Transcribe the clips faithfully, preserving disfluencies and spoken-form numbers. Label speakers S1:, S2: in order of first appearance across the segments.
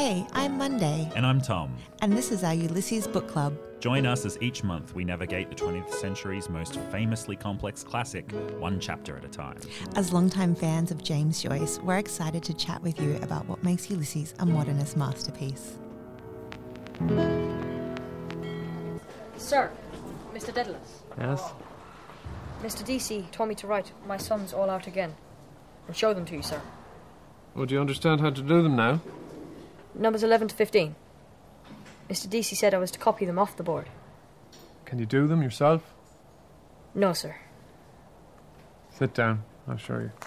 S1: Hey, I'm Monday.
S2: And I'm Tom.
S1: And this is our Ulysses Book Club.
S2: Join us as each month we navigate the twentieth century's most famously complex classic, one chapter at a time.
S1: As longtime fans of James Joyce, we're excited to chat with you about what makes Ulysses a modernist masterpiece.
S3: Sir, Mister Dedalus.
S4: Yes?
S3: Mister D C told me to write "My son's all out again" and show them to you, sir.
S4: Well, do you understand how to do them now?
S3: Numbers eleven to fifteen. Mister D C said I was to copy them off the board.
S4: Can you do them yourself?
S3: No, sir.
S4: Sit down, I'll show you.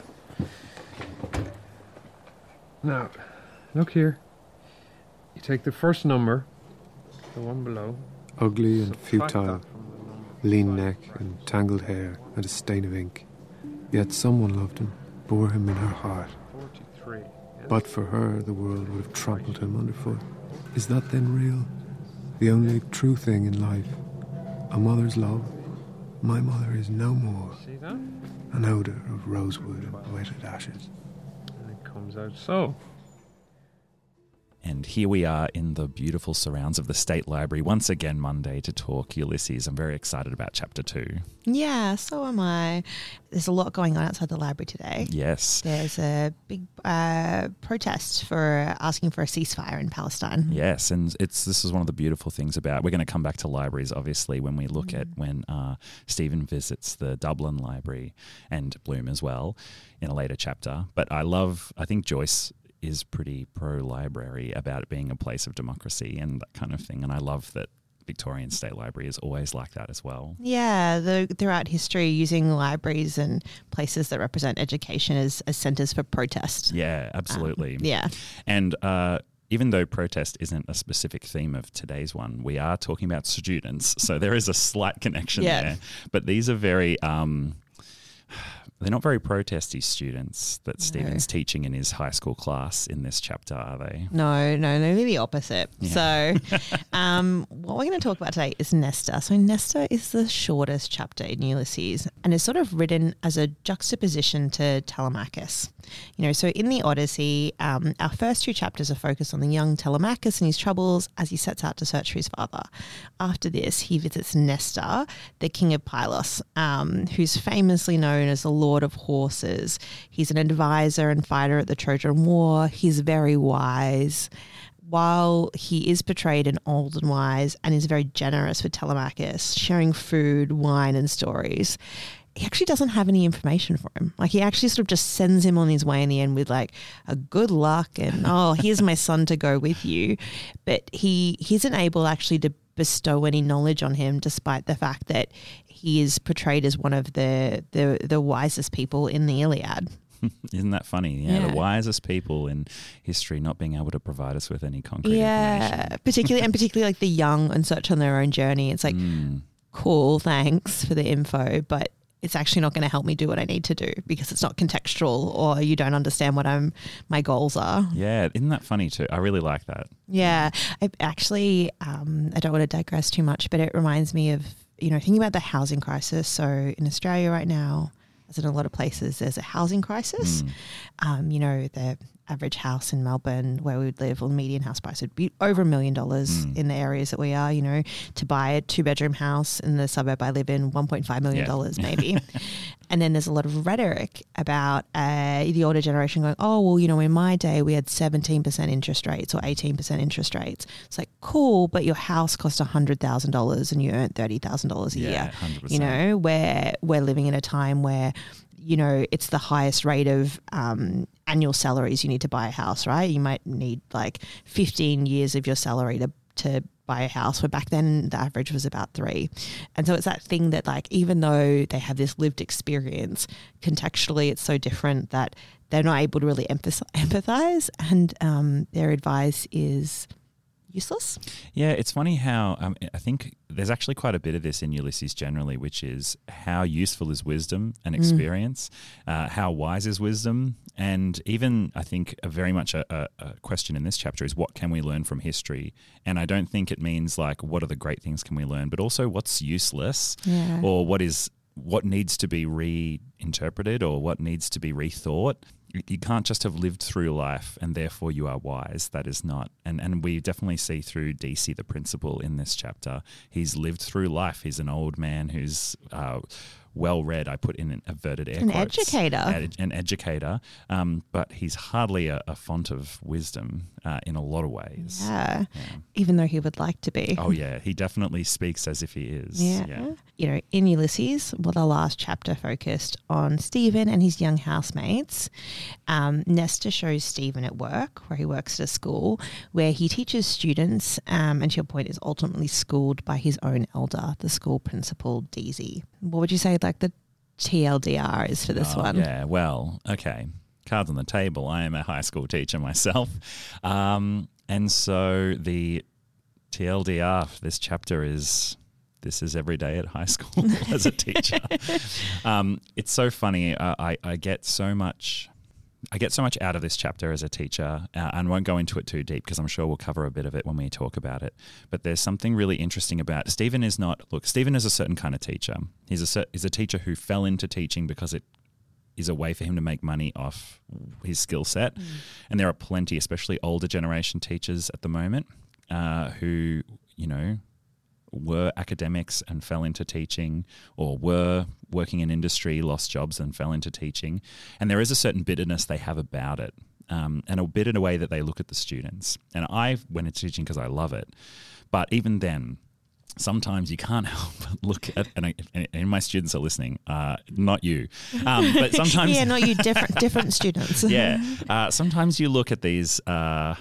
S4: Now, look here. You take the first number, the one below.
S5: Ugly and
S4: subtract
S5: futile,
S4: that from the number
S5: lean
S4: beside
S5: neck
S4: it.
S5: and tangled hair and a stain of ink. Yet someone loved him, bore him in her heart.
S4: forty-three. Yes?
S5: But for her, the world would have trampled him underfoot. Is that then real? The only true thing in life? A mother's love? My mother is no more.
S4: See that?
S5: An odour of rosewood and wetted ashes.
S4: And it comes out so.
S2: And here we are in the beautiful surrounds of the State Library once again Monday to talk Ulysses. I'm very excited about chapter two.
S1: Yeah, so am I. There's a lot going on outside the library today.
S2: Yes.
S1: There's a big uh, protest for asking for a ceasefire in Palestine.
S2: Yes, and it's this is one of the beautiful things about, we're going to come back to libraries obviously when we look mm. at when uh, Stephen visits the Dublin Library and Bloom as well in a later chapter. But I love, I think Joyce is pretty pro-library about it being a place of democracy and that kind of thing. And I love that Victorian State Library is always like that as well.
S1: Yeah, the, throughout history, using libraries and places that represent education as, as centres for protest.
S2: Yeah, absolutely.
S1: Um, yeah.
S2: And uh, even though protest isn't a specific theme of today's one, we are talking about students. So there is a slight connection
S1: yeah.
S2: there. But these are very... Um, They're not very protesty students that
S1: No.
S2: Stephen's teaching in his high school class in this chapter, are they?
S1: No, no, they're the opposite.
S2: Yeah.
S1: So um, what we're going to talk about today is Nestor. So Nestor is the shortest chapter in Ulysses and is sort of written as a juxtaposition to Telemachus. You know, so in the Odyssey, um, our first two chapters are focused on the young Telemachus and his troubles as he sets out to search for his father. After this, he visits Nestor, the king of Pylos, um, who's famously known as the Lord of Horses. He's an advisor and fighter at the Trojan War. He's very wise. While he is portrayed in old and wise and is very generous with Telemachus, sharing food, wine and stories, he actually doesn't have any information for him. Like he actually sort of just sends him on his way in the end with like a good luck and, oh, here's my son to go with you. But he, he isn't able actually to bestow any knowledge on him despite the fact that he is portrayed as one of the, the, the wisest people in the Iliad.
S2: Isn't that funny? Yeah,
S1: Yeah.
S2: the wisest people in history not being able to provide us with any concrete
S1: Yeah,
S2: information.
S1: particularly and particularly like the young and search on their own journey. It's like,
S2: Mm.
S1: cool, thanks for the info, but it's actually not going to help me do what I need to do because it's not contextual or you don't understand what I'm my goals are.
S2: Yeah, isn't that funny too? I really like that.
S1: Yeah, I actually, um, I don't want to digress too much, but it reminds me of, you know, thinking about the housing crisis. So in Australia right now, as in a lot of places, there's a housing crisis.
S2: Mm.
S1: Um, you know, the average house in Melbourne where we would live, or the median house price would be over a million dollars
S2: Mm.
S1: in the areas that we are, you know, to buy a two bedroom house in the suburb I live in, one point five million dollars
S2: Yeah.
S1: maybe. And then there's a lot of rhetoric about uh, the older generation going, oh, well, you know, in my day we had seventeen percent interest rates or eighteen percent interest rates. It's like, cool, but your house cost one hundred thousand dollars and you earned thirty thousand dollars a
S2: Yeah,
S1: year.
S2: one hundred percent.
S1: You know, where we're living in a time where, you know, it's the highest rate of um, annual salaries you need to buy a house, right? You might need like fifteen years of your salary to, to buy a house, where back then the average was about three. And so it's that thing that like, even though they have this lived experience, contextually it's so different that they're not able to really empathize, empathize and um, their advice is useless.
S2: Yeah, it's funny how um, I think there's actually quite a bit of this in Ulysses generally, which is how useful is wisdom and experience, mm. uh, how wise is wisdom, and even I think a very much a, a, a question in this chapter is what can we learn from history? And I don't think it means like what are the great things can we learn, but also what's useless
S1: Yeah.
S2: or what is what needs to be reinterpreted or what needs to be rethought. you, you can't just have lived through life and therefore you are wise. That is not. And, and we definitely see through D C the principal in this chapter. He's lived through life. He's an old man who's uh, well read. I put in an averted air
S1: An
S2: quotes.
S1: educator.
S2: Ed, an educator. Um, but he's hardly a, a font of wisdom uh, in a lot of ways.
S1: Yeah.
S2: Yeah.
S1: Even though he would like to be.
S2: Oh, yeah. He definitely speaks as if he is.
S1: Yeah.
S2: Yeah.
S1: You know, in Ulysses, well, the last chapter focused on Stephen and his young housemates. Um, Nesta shows Stephen at work, where he works at a school, where he teaches students, um, and to your point, is ultimately schooled by his own elder, the school principal, Deasy. What would you say, like, the T L D R is for this
S2: Oh,
S1: one?
S2: Yeah, well, okay. Cards on the table. I am a high school teacher myself. Um, and so the T L D R for this chapter is this is every day at high school as a teacher. um, it's so funny. Uh, I, I get so much... I get so much out of this chapter as a teacher, uh, and won't go into it too deep because I'm sure we'll cover a bit of it when we talk about it. But there's something really interesting about Stephen is not, look, Stephen is a certain kind of teacher. He's a, cer- he's a teacher who fell into teaching because it is a way for him to make money off his skill set. Mm. And there are plenty, especially older generation teachers at the moment, uh, who, you know, were academics and fell into teaching, or were working in industry, lost jobs and fell into teaching. And there is a certain bitterness they have about it, um, and a bitter way that they look at the students. And I went into teaching because I love it. But even then, sometimes you can't help but look at, and, I, and my students are listening, uh, not you, um, but sometimes...
S1: yeah, not you, different different students.
S2: yeah. Uh, sometimes you look at these... Uh,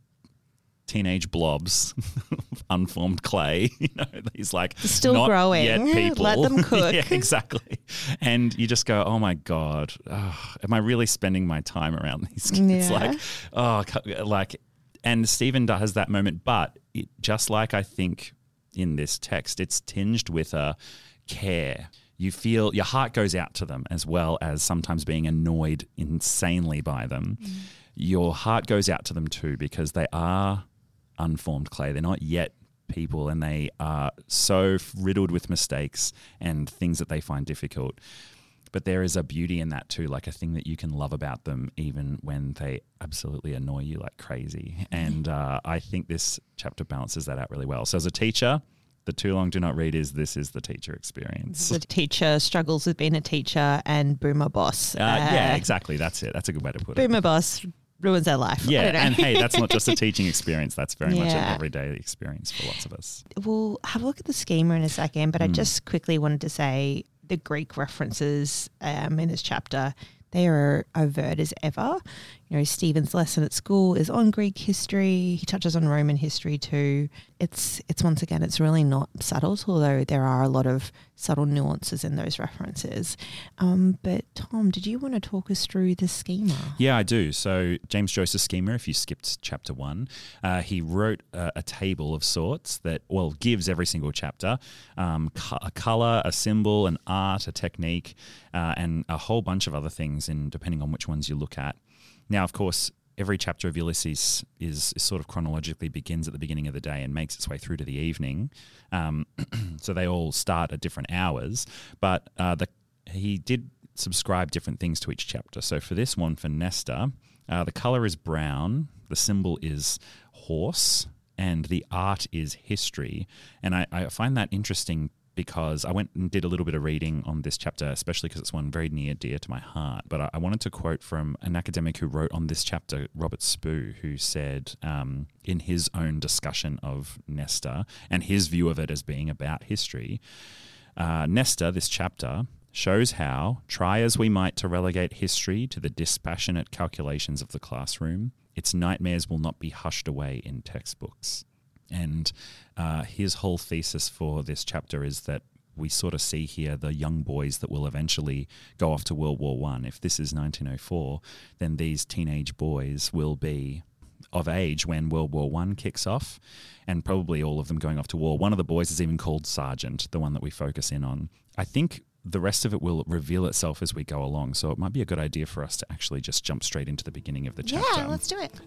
S2: teenage blobs of unformed clay, you know, these like
S1: still
S2: not
S1: growing.
S2: Yet people.
S1: Let them cook.
S2: Yeah, exactly. And you just go, oh my God, oh, am I really spending my time around these kids?
S1: Yeah.
S2: Like, oh, like, and Stephen has that moment, but it, just like I think in this text, it's tinged with a care. You feel your heart goes out to them as well as sometimes being annoyed insanely by them. Mm. Your heart goes out to them too because they are unformed clay. They're not yet people, and they are so riddled with mistakes and things that they find difficult. But there is a beauty in that too, like a thing that you can love about them even when they absolutely annoy you like crazy. And uh, I think this chapter balances that out really well. So as a teacher, the too long do not read is this is the teacher experience.
S1: The teacher struggles with being a teacher and boomer boss.
S2: Uh, uh, yeah, exactly. That's it. That's a good way to put
S1: boomer
S2: it.
S1: Boomer boss ruins their life.
S2: Yeah, and hey, that's not just a teaching experience. That's very
S1: yeah.
S2: much an everyday experience for lots of us.
S1: We'll have a look at the schema in a second, but mm. I just quickly wanted to say the Greek references um, in this chapter, they are overt as ever. You know, Stephen's lesson at school is on Greek history. He touches on Roman history too. It's it's once again, it's really not subtle, although there are a lot of subtle nuances in those references. Um, but Tom, did you want to talk us through the schema? Yeah,
S2: I do. So James Joyce's schema, if you skipped chapter one, uh, he wrote a, a table of sorts that, well, gives every single chapter um, co- a colour, a symbol, an art, a technique, uh, and a whole bunch of other things, in depending on which ones you look at. Now, of course, every chapter of Ulysses is, is sort of chronologically begins at the beginning of the day and makes its way through to the evening. Um, so they all start at different hours, but uh, the, he did subscribe different things to each chapter. So for this one, for Nesta, uh, the colour is brown, the symbol is horse, and the art is history. And I, I find that interesting because I went and did a little bit of reading on this chapter, especially because it's one very near dear to my heart. But I, I wanted to quote from an academic who wrote on this chapter, Robert Spoo, who said um, in his own discussion of Nesta and his view of it as being about history, uh, Nesta, this chapter, shows how, try as we might to relegate history to the dispassionate calculations of the classroom, its nightmares will not be hushed away in textbooks. And uh, his whole thesis for this chapter is that we sort of see here the young boys that will eventually go off to World War One. If this is nineteen oh four, then these teenage boys will be of age when World War One kicks off, and probably all of them going off to war. One of the boys is even called Sergeant, the one that we focus in on. I think the rest of it will reveal itself as we go along, so it might be a good idea for us to actually just jump straight into the beginning of the chapter.
S1: Yeah, let's do it.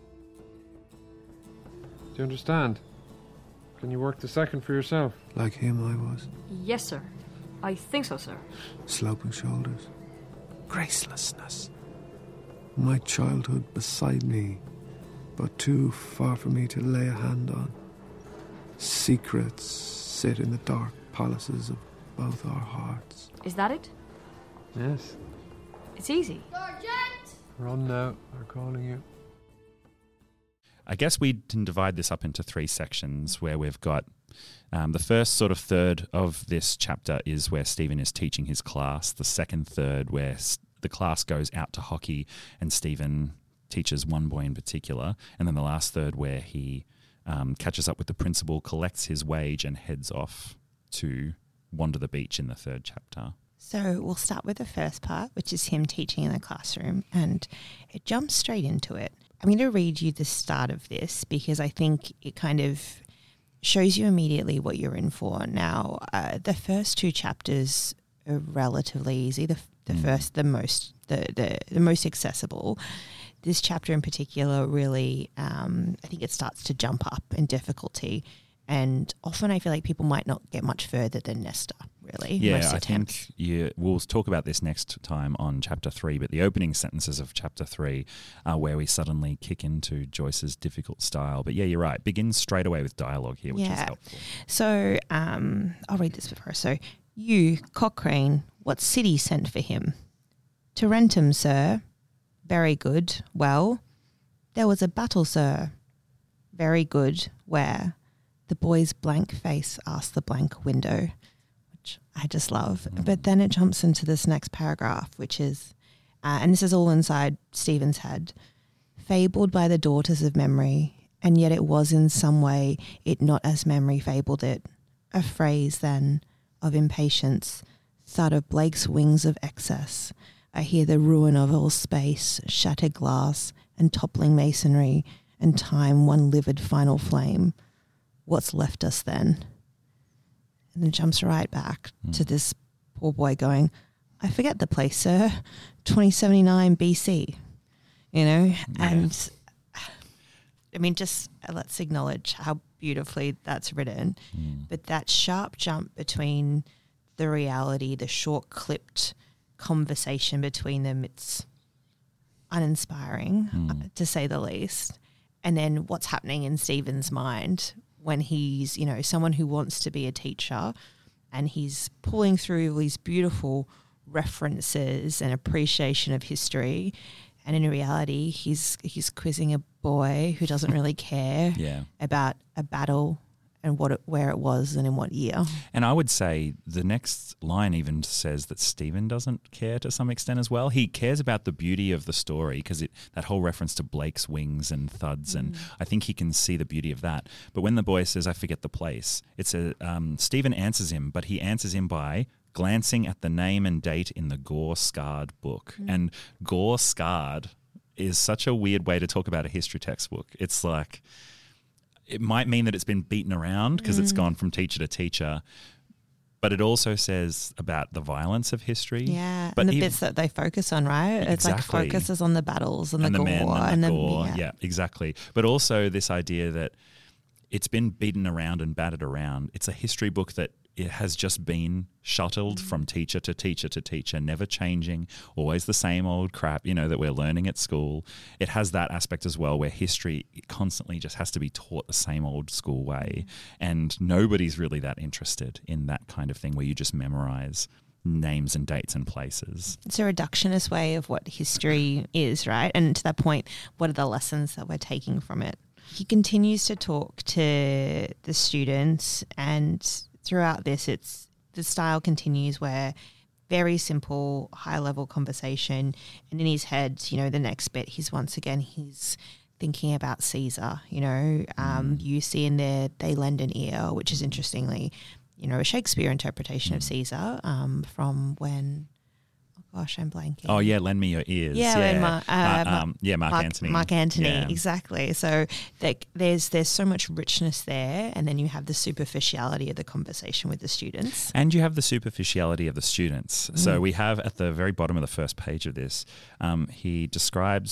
S4: Do you understand? Can you work the second for yourself?
S5: Like him I was.
S3: Yes, sir. I think so, sir.
S5: Sloping shoulders. Gracelessness. My childhood beside me, but too far for me to lay a hand on. Secrets sit in the dark palaces of both our hearts.
S3: Is that it?
S4: Yes.
S3: It's easy.
S4: Run now. They're calling you.
S2: I guess we can divide this up into three sections where we've got um, the first sort of third of this chapter is where Stephen is teaching his class. The second third where s- the class goes out to hockey and Stephen teaches one boy in particular. And then the last third where he um, catches up with the principal, collects his wage and heads off to wander the beach in the third chapter.
S1: So we'll start with the first part, which is him teaching in the classroom, and it jumps straight into it. I'm going to read you the start of this because I think it kind of shows you immediately what you're in for. Now, uh, the first two chapters are relatively easy. The, the mm. first, the most, the, the the most accessible. This chapter in particular really, um, I think it starts to jump up in difficulty. And often I feel like people might not get much further than Nesta, really.
S2: Yeah,
S1: most
S2: I
S1: attempts.
S2: think you, we'll talk about this next time on chapter three, but the opening sentences of chapter three are where we suddenly kick into Joyce's difficult style. But yeah, you're right. Begins straight away with dialogue here, which
S1: yeah.
S2: is helpful.
S1: So um, I'll read this before. So, you, Cochrane, what city sent for him? Tarentum, sir. Very good. Well, there was a battle, sir. Very good. Where? The boy's blank face asked the blank window, which I just love. Mm. But then it jumps into this next paragraph, which is, uh, and this is all inside Stephen's head, fabled by the daughters of memory, and yet it was in some way it not as memory fabled it. A phrase, then, of impatience, thud of Blake's wings of excess. I hear the ruin of all space, shattered glass, and toppling masonry, and time one livid final flame. What's left us then? And then jumps right back mm. to this poor boy going, I forget the place, sir. twenty seventy-nine B C. You know? Yeah. And I mean, just uh, let's acknowledge how beautifully that's written. Mm. But that sharp jump between the reality, the short clipped conversation between them, it's uninspiring, mm. uh, to say the least. And then what's happening in Stephen's mind when he's, you know, someone who wants to be a teacher and he's pulling through all these beautiful references and appreciation of history, and in reality he's he's quizzing a boy who doesn't really care
S2: yeah.
S1: about a battle and what it, where it was and in what year.
S2: And I would say the next line even says that Stephen doesn't care to some extent as well. He cares about the beauty of the story because it that whole reference to Blake's wings and thuds, mm. and I think he can see the beauty of that. But when the boy says, I forget the place, it's a um, Stephen answers him, but he answers him by glancing at the name and date in the gore-scarred book. Mm. And gore-scarred is such a weird way to talk about a history textbook. It's like, it might mean that it's been beaten around because mm. it's gone from teacher to teacher, but it also says about the violence of history.
S1: Yeah,
S2: but
S1: and the
S2: even,
S1: bits that they focus on, right? It's
S2: exactly.
S1: like focuses on the battles and,
S2: and
S1: the,
S2: the
S1: gore.
S2: men and,
S1: and
S2: the
S1: the
S2: gore.
S1: Yeah.
S2: yeah, exactly. But also this idea that it's been beaten around and battered around. It's a history book that it has just been shuttled mm. from teacher to teacher to teacher, never changing, always the same old crap, you know, that we're learning at school. It has that aspect as well where history constantly just has to be taught the same old school way. Mm. And nobody's really that interested in that kind of thing where you just memorize names and dates and places.
S1: It's a reductionist way of what history is, right? And to that point, what are the lessons that we're taking from it? He continues to talk to the students, and throughout this, it's the style continues where very simple, high-level conversation, and in his head, you know, the next bit, he's once again, he's thinking about Caesar, you know. Um, mm. You see in there, they lend an ear, which is interestingly, you know, a Shakespeare interpretation mm. of Caesar um, from when... Gosh, I'm blanking.
S2: Oh yeah, lend me your ears.
S1: Yeah,
S2: yeah,
S1: Mar- uh,
S2: uh, um, yeah, Mark,
S1: Mark
S2: Antony.
S1: Mark Antony,
S2: yeah.
S1: exactly. So like, there's there's so much richness there, and then you have the superficiality of the conversation with the students,
S2: and you have the superficiality of the students. Mm. So we have at the very bottom of the first page of this, um, he describes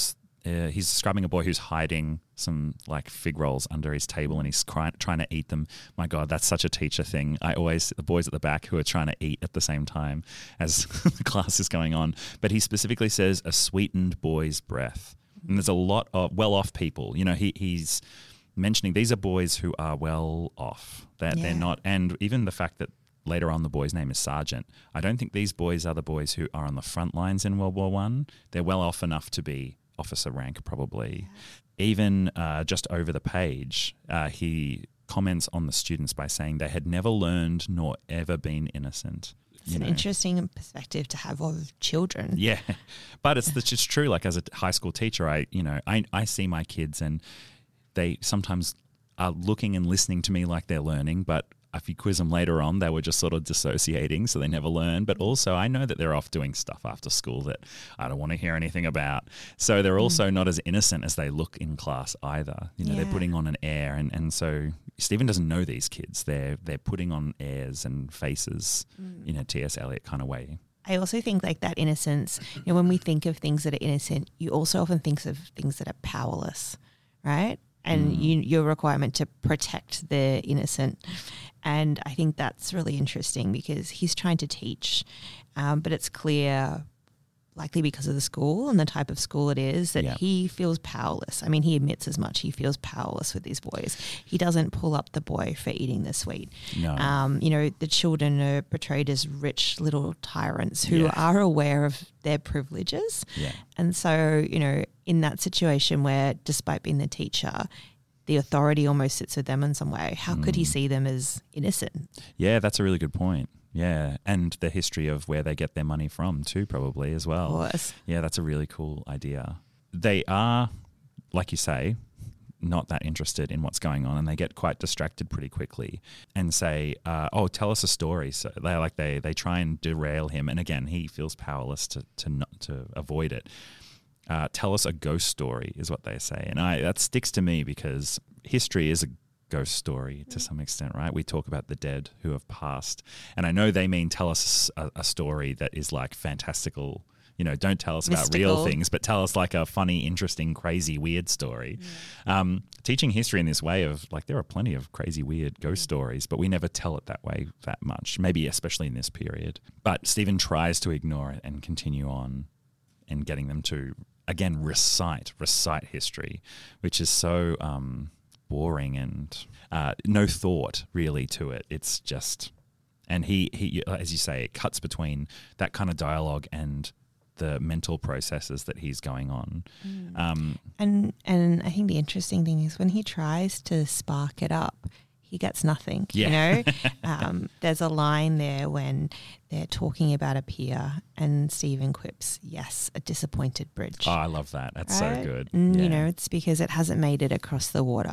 S2: uh, he's describing a boy who's hiding some like fig rolls under his table and he's cry- trying to eat them. My God, that's such a teacher thing. I always, the boys at the back who are trying to eat at the same time as the class is going on. But he specifically says a sweetened boy's breath. And there's a lot of well-off people. You know, he he's mentioning these are boys who are well off. That they're,
S1: Yeah.
S2: they're not, and even the fact that later on the boy's name is Sergeant. I don't think these boys are the boys who are on the front lines in World War One. They're well off enough to be officer rank, probably. Yeah. Even uh, just over the page, uh, he comments on the students by saying they had never learned nor ever been innocent.
S1: It's
S2: You
S1: an
S2: know.
S1: interesting perspective to have of children.
S2: Yeah, but it's it's just true. Like as a high school teacher, I you know I I see my kids and they sometimes are looking and listening to me like they're learning, but if you quiz them later on, they were just sort of dissociating, so they never learn. But also, I know that they're off doing stuff after school that I don't want to hear anything about. So they're also not as innocent as they look in class either. You know,
S1: Yeah.
S2: they're putting on an air, and, and so Stephen doesn't know these kids. They're they're putting on airs and faces in a T S Eliot kind of way.
S1: I also think like that innocence, you know, when we think of things that are innocent, you also often think of things that are powerless, right? And
S2: Mm.
S1: you, your requirement to protect the innocent. And I think that's really interesting because he's trying to teach, um, but it's clear, likely because of the school and the type of school it is, that
S2: Yeah.
S1: he feels powerless. I mean, he admits as much. He feels powerless with these boys. He doesn't pull up the boy for eating the sweet.
S2: No.
S1: Um, you know, the children are portrayed as rich little tyrants who
S2: Yeah.
S1: are aware of their privileges.
S2: Yeah.
S1: And so, you know, in that situation where, despite being the teacher, the authority almost sits with them in some way, how could he
S2: Mm.
S1: see them as innocent?
S2: Yeah, that's a really good point. Yeah, and the history of where they get their money from too, probably as well.
S1: Of course.
S2: Yeah, that's a really cool idea. They are, like you say, not that interested in what's going on, and they get quite distracted pretty quickly and say, uh, "Oh, tell us a story." So they like they they try and derail him, and again, he feels powerless to to not to avoid it. Uh, tell us a ghost story is what they say, and I that sticks to me because history is a ghost story to some extent, right? We talk about the dead who have passed, and I know they mean tell us a, a story that is like fantastical. You know, don't tell us about real
S1: Mystical.
S2: things, but tell us like a funny, interesting, crazy, weird story. Um, teaching history in this way of like there are plenty of crazy, weird ghost stories, but we never tell it that way that much. Maybe especially in this period. But Stephen tries to ignore it and continue on, and getting them to again recite recite history, which is so um, boring and uh, no thought really to it. It's just, and he he as you say, it cuts between that kind of dialogue and the mental processes that he's going on.
S1: Mm.
S2: Um,
S1: And and I think the interesting thing is when he tries to spark it up, he gets nothing.
S2: Yeah.
S1: You know, um, there's a line there when they're talking about a pier, and Stephen quips, "Yes, a disappointed bridge."
S2: oh, I love that. That's
S1: Right?
S2: so good.
S1: And,
S2: Yeah.
S1: You know, it's because it hasn't made it across the water.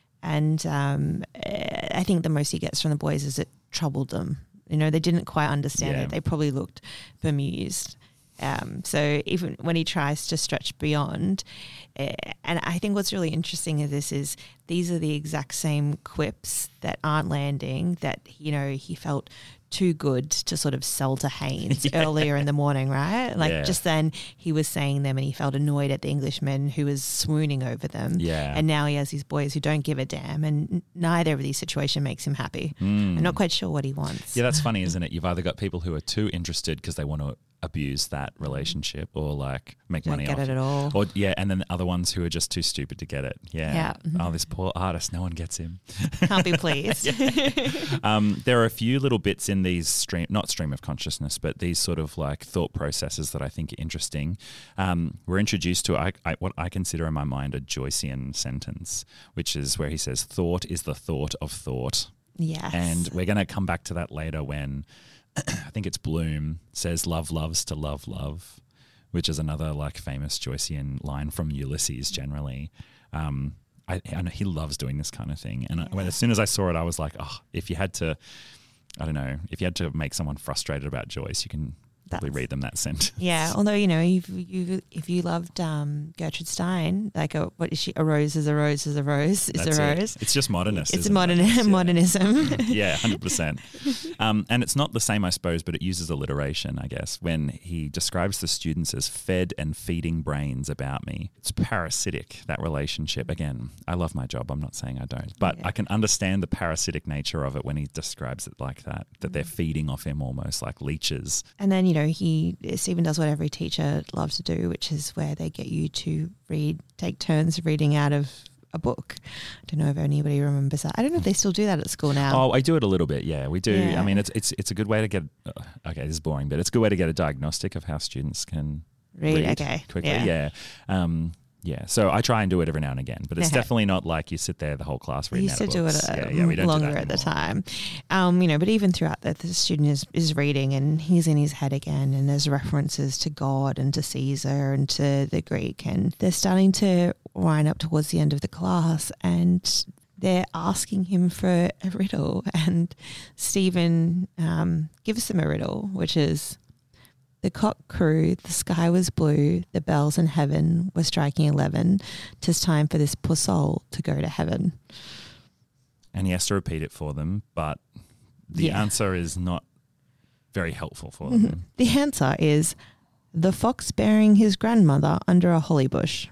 S1: And um, eh, I think the most he gets from the boys is it troubled them. You know, they didn't quite understand
S2: Yeah.
S1: it. They probably looked bemused. Um, so even when he tries to stretch beyond, uh, and I think what's really interesting of this is these are the exact same quips that aren't landing that, you know, he felt too good to sort of sell to Haynes
S2: Yeah.
S1: earlier in the morning, right? Like
S2: Yeah.
S1: just then he was saying them and he felt annoyed at the Englishman who was swooning over them.
S2: Yeah.
S1: And now he has these boys who don't give a damn, and n- neither of these situations makes him happy.
S2: Mm.
S1: I'm not quite sure what he wants.
S2: Yeah, that's funny, isn't it? You've either got people who are too interested because they want to abuse that relationship or like make
S1: Don't
S2: money
S1: get
S2: off
S1: it at all.
S2: Or yeah, and then the other ones who are just too stupid to get it. Yeah.
S1: Yeah.
S2: Oh, this poor artist, no one gets him.
S1: Can't be pleased.
S2: Um, there are a few little bits in these stream, not stream of consciousness, but these sort of like thought processes that I think are interesting. Um, we're introduced to I, I, what I consider in my mind a Joycean sentence, which is where he says, "Thought is the thought of thought."
S1: Yes.
S2: And we're going to come back to that later when I think it's Bloom says love loves to love love, which is another like famous Joycean line from Ulysses generally. Um, I, I know he loves doing this kind of thing. And I, when, as soon as I saw it, I was like, oh, if you had to, I don't know, if you had to make someone frustrated about Joyce, you can probably
S1: That's-
S2: read them that sentence.
S1: Yeah, although you know, if you if you loved um, Gertrude Stein, like a, what is she? A rose is a rose is a rose is
S2: That's
S1: a
S2: it.
S1: rose.
S2: It's just modernist.
S1: It's
S2: isn't
S1: modern
S2: it? Yeah.
S1: modernism.
S2: Yeah, one hundred percent. Um, and it's not the same, I suppose, but it uses alliteration, I guess, when he describes the students as fed and feeding brains about me. It's parasitic, that relationship. Again, I love my job. I'm not saying I don't. But
S1: Yeah.
S2: I can understand the parasitic nature of it when he describes it like that, that they're feeding off him almost like leeches.
S1: And then, you know, he Stephen does what every teacher loves to do, which is where they get you to read, take turns reading out of a book. I don't know if anybody remembers that. I don't know if they still do that at school now.
S2: Oh, I do it a little bit. Yeah, we do.
S1: Yeah.
S2: I mean, it's it's it's a good way to get. Uh, okay, this is boring, but it's a good way to get a diagnostic of how students can
S1: read,
S2: read
S1: okay.
S2: quickly.
S1: Yeah.
S2: Yeah. Um, yeah. So I try and do it every now and again, but it's
S1: Okay.
S2: definitely not like you sit there the whole class
S1: We
S2: reading
S1: used
S2: out
S1: to
S2: of
S1: do
S2: books.
S1: it uh,
S2: yeah, yeah, we don't do
S1: longer
S2: that
S1: at the
S2: anymore.
S1: time. Um, you know, but even throughout that, the student is, is reading and he's in his head again, and there's references to God and to Caesar and to the Greek, and they're starting to wind up towards the end of the class, and they're asking him for a riddle, and Stephen um, gives them a riddle, which is: the cock crew, the sky was blue, the bells in heaven were striking eleven. 'Tis time for this poor soul to go to heaven.
S2: And he has to repeat it for them, but the
S1: Yeah.
S2: answer is not very helpful for them.
S1: The answer is the fox burying his grandmother under a holly bush.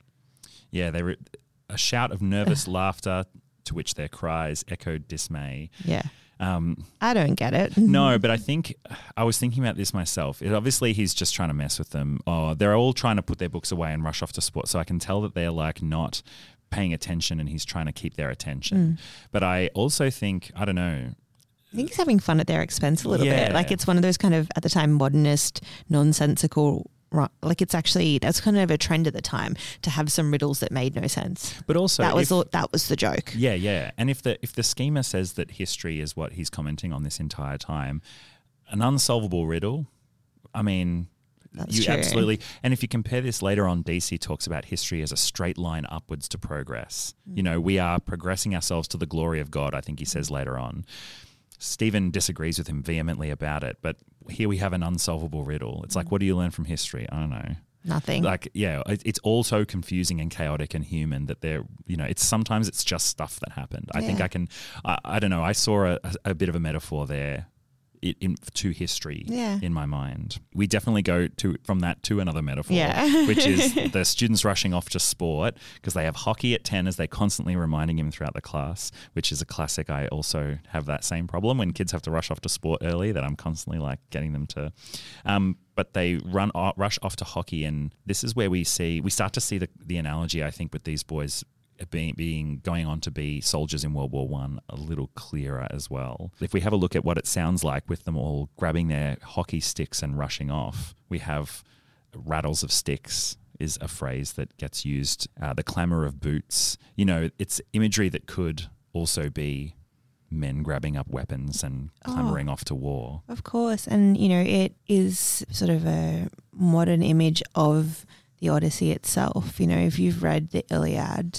S2: Yeah, they re- a shout of nervous laughter to which their cries echoed dismay.
S1: Yeah.
S2: Um,
S1: I don't get it.
S2: No, but I think I was thinking about this myself. It, obviously, he's just trying to mess with them. Oh, they're all trying to put their books away and rush off to sport. So I can tell that they're like not paying attention, and he's trying to keep their attention. But I also think, I don't know.
S1: I think he's having fun at their expense a little
S2: Yeah.
S1: bit. Like it's one of those kind of, at the time, modernist, nonsensical, ri- like it's actually, that's kind of a trend at the time to have some riddles that made no sense.
S2: But also,
S1: that was
S2: if-
S1: all, that was the joke.
S2: Yeah, yeah. And if the if the schema says that history is what he's commenting on this entire time, an unsolvable riddle, I mean,
S1: That's
S2: you
S1: true.
S2: absolutely. And if you compare this later on, D C talks about history as a straight line upwards to progress. You know, we are progressing ourselves to the glory of God, I think he says later on. Stephen disagrees with him vehemently about it, but here we have an unsolvable riddle. It's like, what do you learn from history? I don't know.
S1: Nothing.
S2: Like, yeah, it, it's all so confusing and chaotic and human that they're, you know, it's sometimes it's just stuff that happened. I think
S1: Yeah.
S2: I can, I, I don't know, I saw a, a bit of a metaphor there in, in to history
S1: Yeah.
S2: in my mind. We definitely go to from that to another metaphor,
S1: Yeah.
S2: which is the students rushing off to sport because they have hockey at ten, as they're constantly reminding him throughout the class, which is a classic. I also have that same problem when kids have to rush off to sport early, that I'm constantly like getting them to. Um, but they run o- rush off to hockey, and this is where we see we start to see the, the analogy, I think, with these boys being, being going on to be soldiers in World War One a little clearer as well. If we have a look at what it sounds like with them all grabbing their hockey sticks and rushing off, we have rattles of sticks is a phrase that gets used. Uh, the clamour of boots. You know, it's imagery that could also be men grabbing up weapons and clambering off to war.
S1: Of course. And, you know, it is sort of a modern image of the Odyssey itself. You know, if you've read the Iliad,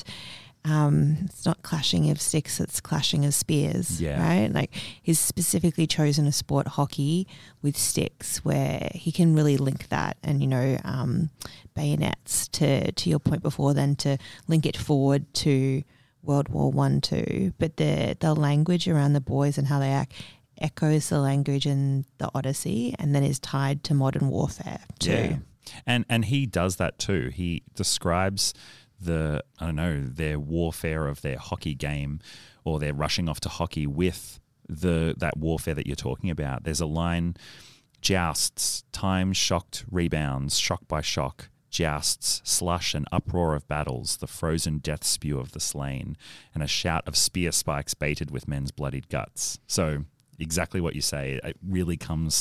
S1: um, it's not clashing of sticks, it's clashing of spears,
S2: Yeah.
S1: right? Like he's specifically chosen a sport, hockey, with sticks, where he can really link that and, you know, um, bayonets to, to your point before, then to link it forward to World War One too. But the, the language around the boys and how they act echoes the language in the Odyssey, and then is tied to modern warfare too.
S2: Yeah. And and he does that too. He describes the, I don't know, their warfare of their hockey game, or their rushing off to hockey with the that warfare that you're talking about. There's a line: jousts, time shocked rebounds, shock by shock, jousts, slush and uproar of battles, the frozen death spew of the slain, and a shout of spear spikes baited with men's bloodied guts. So exactly what you say. It really comes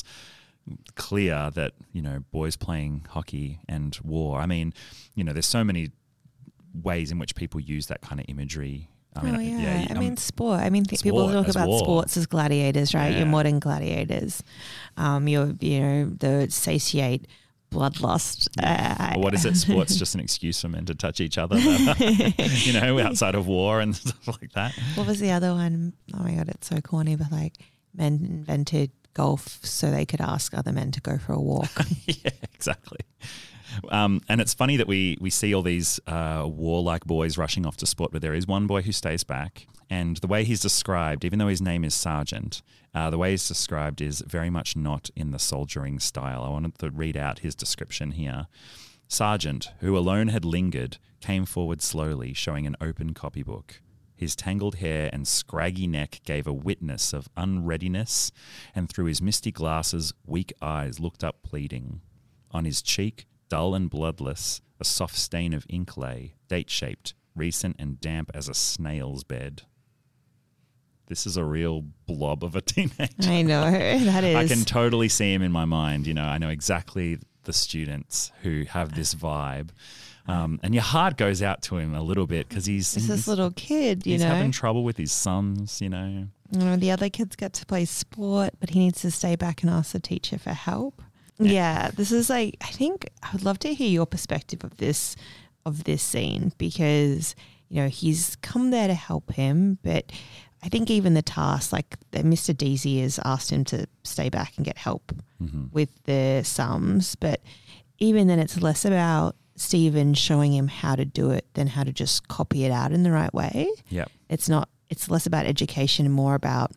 S2: clear that, you know, boys playing hockey and war. I mean, you know, there's so many ways in which people use that kind of imagery. I mean,
S1: oh yeah, I
S2: um,
S1: mean sport. I mean th- people
S2: sport
S1: talk
S2: as
S1: about
S2: war.
S1: sports as gladiators, right?
S2: Yeah.
S1: Your modern gladiators, um, your you know the satiate bloodlust. Uh,
S2: or what is it? Sport's just an excuse for men to touch each other, you know, outside of war and stuff like that.
S1: What was the other one? Oh my god, it's so corny, but like men invented golf so they could ask other men to go for a walk.
S2: Yeah, exactly. Um, and it's funny that we we see all these uh, warlike boys rushing off to sport, but there is one boy who stays back. And the way he's described, even though his name is Sergeant, uh, the way he's described is very much not in the soldiering style. I wanted to read out his description here. Sergeant, who alone had lingered, came forward slowly, showing an open copybook. His tangled hair and scraggy neck gave a witness of unreadiness, and through his misty glasses, weak eyes looked up pleading. On his cheek, dull and bloodless, a soft stain of ink lay, date-shaped, recent and damp as a snail's bed. This is a real blob of a teenager.
S1: I know, that is.
S2: I can totally see him in my mind. You know, I know exactly the students who have this vibe. Um, and your heart goes out to him a little bit because he's,
S1: It's this
S2: he's,
S1: little kid, you
S2: he's
S1: know.
S2: having trouble with his sums, you know.
S1: You know, the other kids get to play sport, but he needs to stay back and ask the teacher for help. Yeah. yeah, this is like, I think I would love to hear your perspective of this, of this scene, because, you know, he's come there to help him, but I think even the task, like that Mister Deasy has asked him to stay back and get help
S2: Mm-hmm.
S1: with the sums, but even then it's less about Stephen showing him how to do it than how to just copy it out in the right way.
S2: Yep.
S1: It's not, it's less about education and more about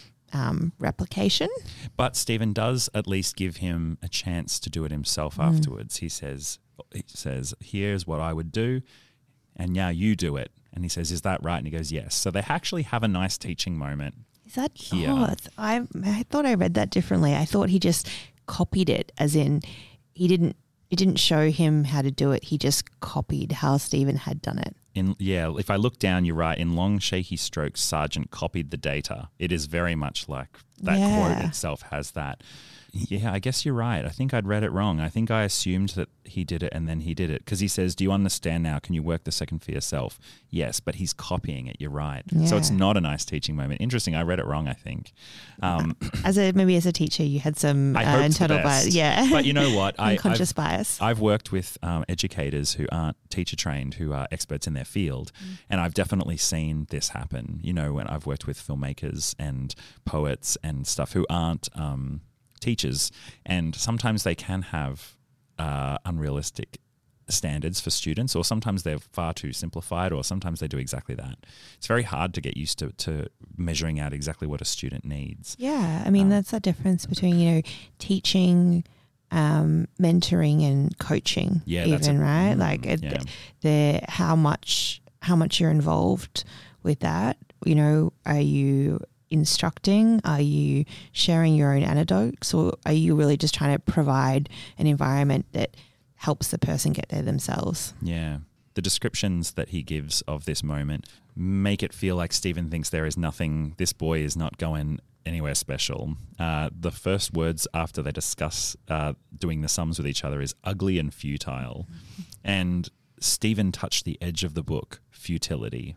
S1: um, replication.
S2: But Stephen does at least give him a chance to do it himself
S1: Mm.
S2: afterwards. He says, he says, here's what I would do, and now you do it. And he says, is that right? And he goes, yes. So they actually have a nice teaching moment.
S1: Is that,
S2: Here.
S1: oh, it's, I, I thought I read that differently. I thought he just copied it, as in he didn't, it didn't show him how to do it. He just copied how Stephen had done it.
S2: In yeah, if I look down, you're right. In long, shaky strokes, Sergeant copied the data. It is very much like that
S1: Yeah.
S2: quote itself has that. Yeah, I guess you're right. I think I'd read it wrong. I think I assumed that he did it and then he did it. Because he says, do you understand now? Can you work the second for yourself? Yes, but he's copying it. You're right. So it's
S1: Yeah.
S2: not a nice teaching moment. Interesting. I read it wrong, I think. Um,
S1: As a maybe as a teacher, you had some
S2: I
S1: uh,
S2: hoped the
S1: internal
S2: best.
S1: bias. Yeah.
S2: But you know what? I,
S1: Unconscious
S2: I've,
S1: bias.
S2: I've worked with um, educators who aren't teacher trained, who are experts in their field,
S1: Mm.
S2: and I've definitely seen this happen. You know, when I've worked with filmmakers and poets and stuff who aren't um, teachers, and sometimes they can have uh, unrealistic standards for students, or sometimes they're far too simplified, or sometimes they do exactly that. It's very hard to get used to, to measuring out exactly what a student needs.
S1: Yeah, I mean,
S2: Um,
S1: that's the difference between, you know, teaching, um, mentoring and coaching.
S2: Yeah,
S1: even,
S2: that's a-
S1: right?
S2: mm,
S1: Like it,
S2: yeah.
S1: the how much how much you're involved with that. You know, are you instructing? Are you sharing your own anecdotes, or are you really just trying to provide an environment that helps the person get there themselves?
S2: Yeah. The descriptions that he gives of this moment make it feel like Stephen thinks there is nothing, this boy is not going anywhere special. Uh, the first words after they discuss uh, doing the sums with each other is ugly and futile. And Stephen touched the edge of the book, futility.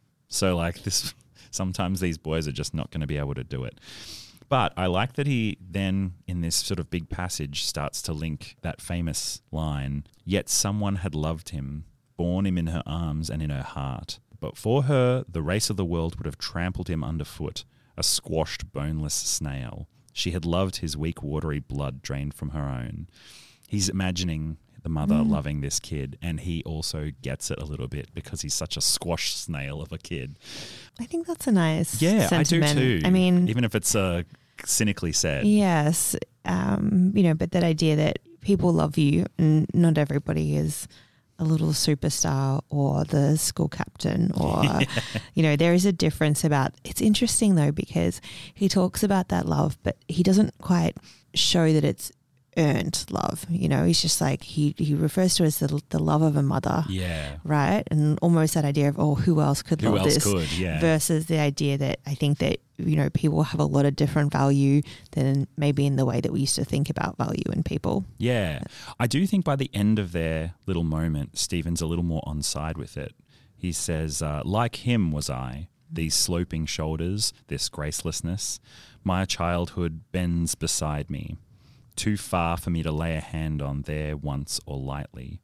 S2: So like this, sometimes these boys are just not going to be able to do it. But I like that he then, in this sort of big passage, starts to link that famous line, yet someone had loved him, borne him in her arms and in her heart. But for her, the race of the world would have trampled him underfoot, a squashed, boneless snail. She had loved his weak, watery blood drained from her own. He's imagining the mother
S1: Mm.
S2: loving this kid, and he also gets it a little bit because he's such a squashed snail of a kid.
S1: I think that's a nice
S2: Yeah,
S1: sentiment.
S2: I do too.
S1: I mean,
S2: even if it's uh, cynically said.
S1: yes, um, you know, but that idea that people love you and not everybody is a little superstar or the school captain or, you know, there is a difference about, it's interesting though, because he talks about that love, but he doesn't quite show that it's earned love. You know, he's just like, he, he refers to it as the, the love of a mother.
S2: Yeah.
S1: Right. And almost that idea of, oh, who else could
S2: Who
S1: love
S2: else
S1: this?
S2: could? Yeah.
S1: Versus the idea that I think that, you know, people have a lot of different value than maybe in the way that we used to think about value in people.
S2: Yeah. I do think by the end of their little moment, Stephen's a little more on side with it. He says, uh, like him was I, these sloping shoulders, this gracelessness. My childhood bends beside me, too far for me to lay a hand on there once or lightly.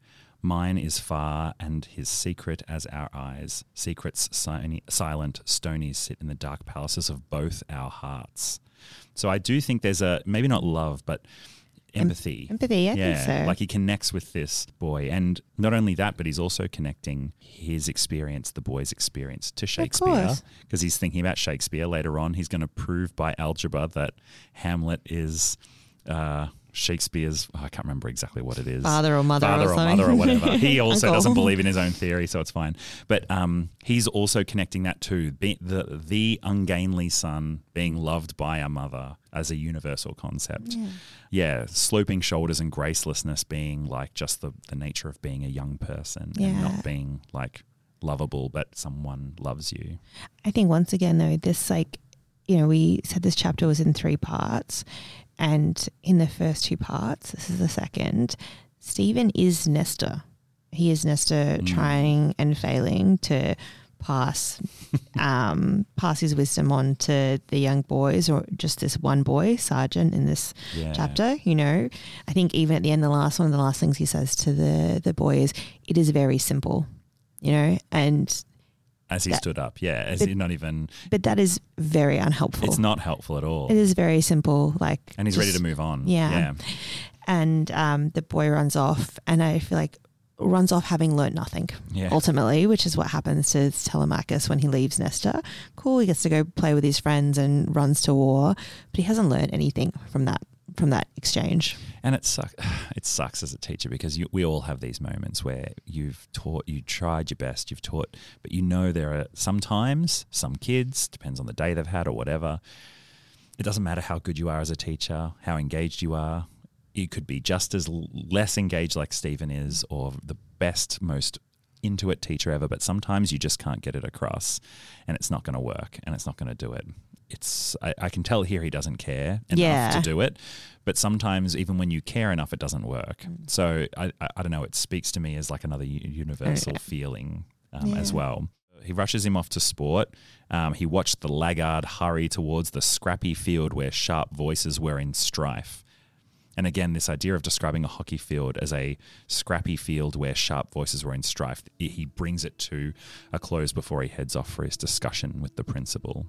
S2: Mine is far and his secret as our eyes. Secrets si- silent, stony sit in the dark palaces of both our hearts. So I do think there's a, maybe not love, but empathy.
S1: Empathy, I
S2: yeah,
S1: think so.
S2: Like he connects with this boy. And not only that, but he's also connecting his experience, the boy's experience, to Shakespeare. Because he's thinking about Shakespeare later on. He's going to prove by algebra that Hamlet is uh, Shakespeare's, oh, I can't remember exactly what it is.
S1: Father or mother
S2: Father
S1: or,
S2: or
S1: something.
S2: mother or whatever. He also
S1: Uncle.
S2: doesn't believe in his own theory, so it's fine. But um, he's also connecting that to be, the, the ungainly son being loved by a mother as a universal concept.
S1: Yeah.
S2: Yeah, sloping shoulders and gracelessness being like just the, the nature of being a young person
S1: Yeah.
S2: and not being like lovable, but someone loves you.
S1: I think once again, though, this like, you know, we said this chapter was in three parts. And in the first two parts, this is the second, Stephen is Nestor. He is Nestor
S2: Mm.
S1: trying and failing to pass um, pass his wisdom on to the young boys, or just this one boy, Sergeant, in this
S2: Yeah.
S1: chapter. You know, I think even at the end, the last one of the last things he says to the, the boy is, it is very simple, you know, and
S2: As he
S1: that-
S2: stood up, yeah, as
S1: but-
S2: he not even,
S1: but that is very unhelpful.
S2: it's not helpful at all.
S1: It is very simple, like,
S2: And he's
S1: just-
S2: ready to move on.
S1: Yeah.
S2: Yeah.
S1: And um, the boy runs off, and I feel like runs off having learnt nothing
S2: Yeah.
S1: ultimately, which is what happens to Telemachus when he leaves Nestor. Cool, he gets to go play with his friends and runs to war, but he hasn't learnt anything from that from that exchange.
S2: And it sucks. It sucks as a teacher because you, we all have these moments where you've taught, you tried your best, you've taught, but you know there are sometimes some kids, depends on the day they've had or whatever. It doesn't matter how good you are as a teacher, how engaged you are. You could be just as l- less engaged like Stephen is, or the best, most into it teacher ever, but sometimes you just can't get it across, and it's not going to work, and it's not going to do it. It's I, I can tell here he doesn't care enough
S1: Yeah.
S2: to do it, but sometimes even when you care enough, it doesn't work. So I, I, I don't know. It speaks to me as like another u- universal feeling um, as
S1: Yeah.
S2: well. He rushes him off to sport. Um, he watched the laggard hurry towards the scrappy field where sharp voices were in strife. And again, this idea of describing a hockey field as a scrappy field where sharp voices were in strife, he brings it to a close before he heads off for his discussion with the principal.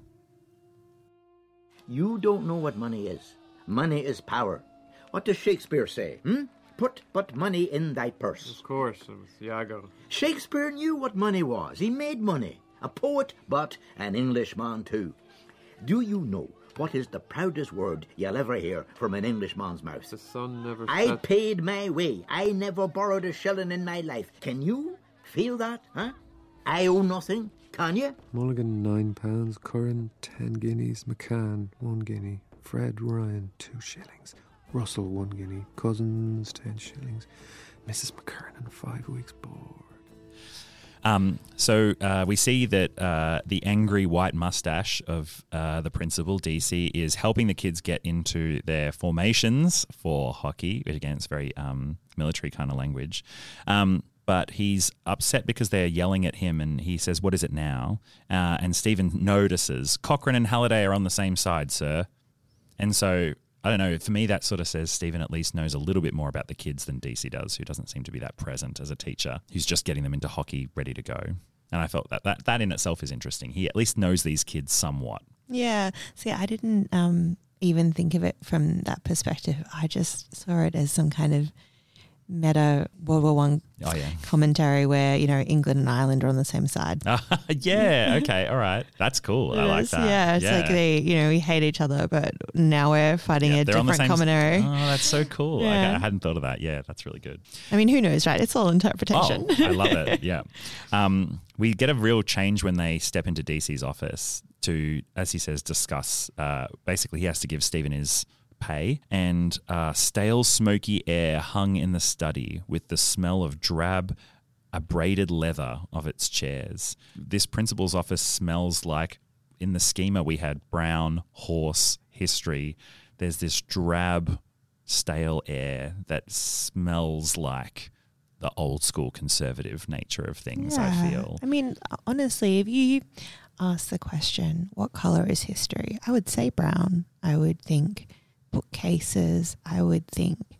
S6: You don't know what money is. Money is power. What does Shakespeare say? Hmm? Put but money in thy purse.
S4: Of course, it was Iago.
S6: Shakespeare knew what money was. He made money. A poet, but an Englishman too. Do you know what is the proudest word you'll ever hear from an Englishman's mouth?
S4: The sun never
S6: I
S4: sets.
S6: paid my way. I never borrowed a shilling in my life. Can you feel that, huh? I owe nothing, can you?
S5: Mulligan, nine pounds. Curran, ten guineas. McCann, one guinea. Fred Ryan, two shillings. Russell, one guinea. Cousins, ten shillings. Missus McKernan, five weeks' board.
S2: Um, so uh, we see that uh, the angry white mustache of uh, the principal, D C, is helping the kids get into their formations for hockey. Again, it's very um, military kind of language. Um, but he's upset because they're yelling at him, and he says, "What is it now?" Uh, and Stephen notices, "Cochrane and Halliday are on the same side, sir." And so, I don't know, for me that sort of says Stephen at least knows a little bit more about the kids than D C does, who doesn't seem to be that present as a teacher, who's just getting them into hockey ready to go. And I felt that that, that in itself is interesting. He at least knows these kids somewhat.
S1: Yeah. See, I didn't um, even think of it from that perspective. I just saw it as some kind of meta World War One
S2: Oh, yeah.
S1: commentary where, you know, England and Ireland are on the same side.
S2: yeah, okay, all right. That's cool. I
S1: It
S2: like
S1: is,
S2: that.
S1: Yeah, it's like they, you know, we hate each other, but now we're fighting
S2: Yeah,
S1: a
S2: they're on the
S1: different
S2: same-
S1: commentary.
S2: Oh, that's so cool.
S1: Yeah.
S2: Okay, I hadn't thought of that. Yeah, that's really good.
S1: I mean, who knows, right? It's all interpretation.
S2: Oh, I love it. Yeah. Um, we get a real change when they step into D C's office to, as he says, discuss. Uh, basically, he has to give Stephen his pay, and uh, stale, smoky air hung in the study with the smell of drab, abraded leather of its chairs. This principal's office smells like, in the schema we had brown, horse, history. There's this drab, stale air that smells like the old school conservative nature of things, I
S1: Yeah.
S2: feel.
S1: I mean, honestly, if you ask the question, what color is history? I would say brown. I would think bookcases. I would think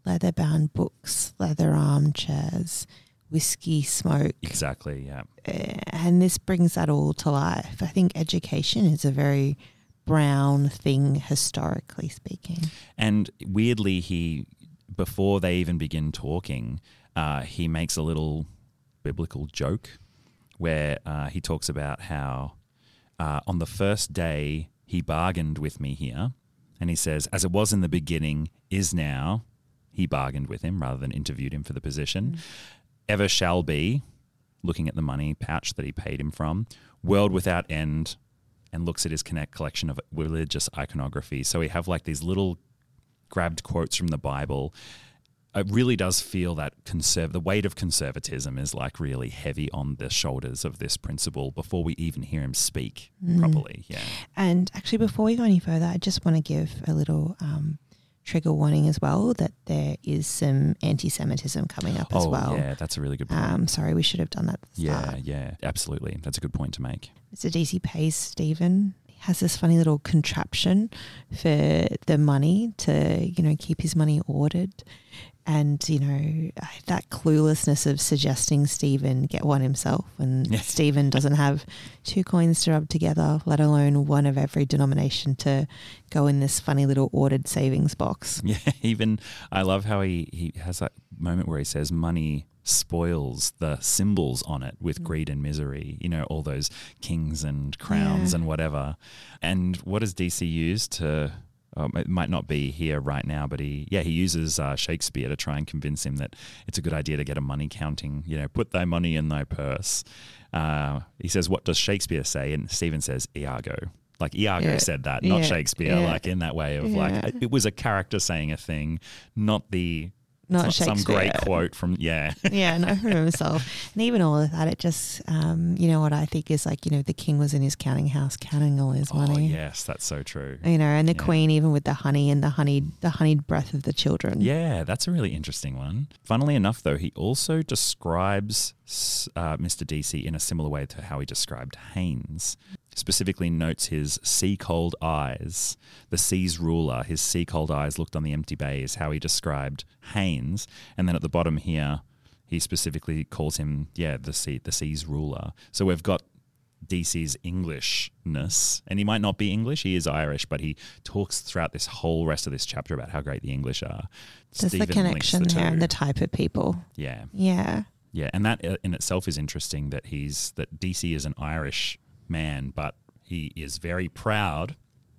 S1: leather-bound books, leather armchairs, whiskey smoke.
S2: Exactly, yeah.
S1: Uh, and this brings that all to life. I think education is a very brown thing, historically speaking.
S2: And weirdly, he, before they even begin talking, uh, he makes a little biblical joke where uh, he talks about how uh, on the first day he bargained with me here. And he says, as it was in the beginning, is now, he bargained with him rather than interviewed him for the position. Mm. Ever shall be, looking at the money pouch that he paid him from, world without end, and looks at his connect collection of religious iconography. So we have like these little grabbed quotes from the Bible. It really does feel that conserv- the weight of conservatism is like really heavy on the shoulders of this principal before we even hear him speak mm. properly. Yeah.
S1: And actually, before we go any further, I just want to give a little um, trigger warning as well that there is some anti-Semitism coming up as
S2: oh,
S1: well.
S2: Yeah, that's a really good point.
S1: Um, sorry, we should have done that at the
S2: yeah,
S1: start.
S2: Yeah, absolutely. That's a good point to make.
S1: Mister Deasy pays Stephen. He has this funny little contraption for the money to, you know, keep his money ordered. And, you know, that cluelessness of suggesting Stephen get one himself when yeah. Stephen doesn't have two coins to rub together, let alone one of every denomination to go in this funny little ordered savings box.
S2: Yeah, even I love how he, he has that moment where he says money spoils the symbols on it with mm. greed and misery, you know, all those kings and crowns yeah. and whatever. And what does D C use to... Um, it might not be here right now, but he, yeah, he uses uh, Shakespeare to try and convince him that it's a good idea to get a money counting, you know, put thy money in thy purse. Uh, he says, what does Shakespeare say? And Stephen says, Iago. Like Iago yeah. said that, not
S1: yeah.
S2: Shakespeare,
S1: yeah.
S2: like in that way of
S1: yeah.
S2: like, it was a character saying a thing, not the...
S1: Not,
S2: not some great quote from, yeah.
S1: yeah, not from himself. And even all of that, it just, um, you know what I think is like, you know, the king was in his counting house counting all his money.
S2: Oh, yes, that's so true.
S1: You know, and the
S2: yeah.
S1: queen, even with the honey and the honeyed, the honeyed breath of the children.
S2: Yeah, that's a really interesting one. Funnily enough, though, he also describes uh, Mister Deasy in a similar way to how he described Haynes. Specifically notes his sea-cold eyes, the sea's ruler, his sea-cold eyes looked on the empty bay is how he described Haynes. And then at the bottom here, he specifically calls him, yeah, the sea, the sea's ruler. So we've got D C's Englishness, and he might not be English, he is Irish, but he talks throughout this whole rest of this chapter about how great the English are.
S1: There's the connection the there and the type of people.
S2: Yeah.
S1: Yeah.
S2: Yeah, and that in itself is interesting that he's, that D C is an Irish man, but he is very proud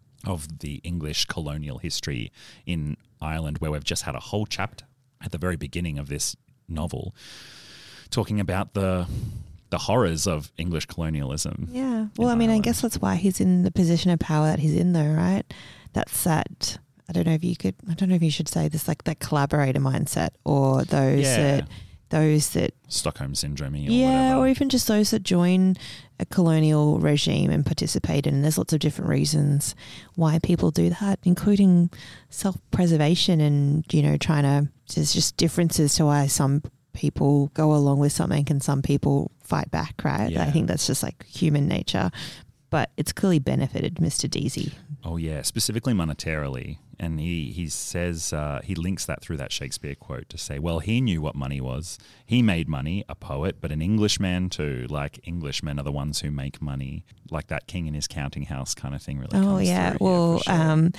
S2: of the English colonial history in Ireland, where we've just had a whole chapter at the very beginning of this novel talking about the the horrors of English colonialism.
S1: Yeah. Well, I mean, Ireland. I guess that's why he's in the position of power that he's in, though, right? That's that. I don't know if you could. I don't know if you should say this, like that collaborator mindset, or those
S2: yeah.
S1: that. Those that
S2: Stockholm syndrome, or
S1: yeah,
S2: whatever.
S1: Or even just those that join a colonial regime and participate in. And there's lots of different reasons why people do that, including self-preservation and, you know, trying to. There's just differences to why some people go along with something and some people fight back. Right?
S2: Yeah.
S1: I think that's just like human nature. But it's clearly benefited Mister Deasy.
S2: Oh yeah, specifically monetarily, and he he says uh, he links that through that Shakespeare quote to say, well, he knew what money was. He made money, a poet, but an Englishman too. Like Englishmen are the ones who make money, like that king in his counting house kind of thing. Really.
S1: Oh
S2: comes
S1: yeah,
S2: through.
S1: well,
S2: yeah, sure.
S1: um,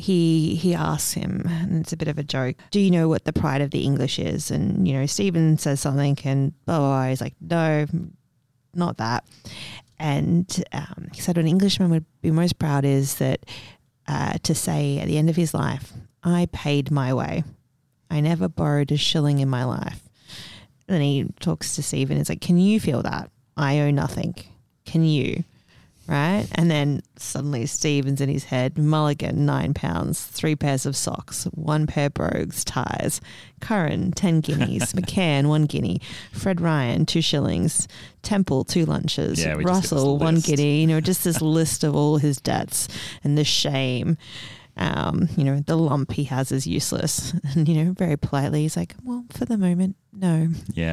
S1: he he asks him, and it's a bit of a joke. Do you know what the pride of the English is? And you know, Stephen says something, and oh, he's like, no, not that. And um, he said, an Englishman would be most proud is that uh, to say at the end of his life, I paid my way. I never borrowed a shilling in my life. And then he talks to Stephen. It's like, can you feel that? I owe nothing. Can you? Right? And then suddenly Stephen's in his head. Mulligan, nine pounds, three pairs of socks, one pair brogues, ties. Curran, ten guineas. McCann, one guinea. Fred Ryan, two shillings. Temple, two lunches.
S2: Yeah,
S1: Russell, one guinea. You know, just this list of all his debts and the shame. Um, you know, the lump he has is useless. And, you know, very politely, he's like, well, for the moment, no.
S2: Yeah.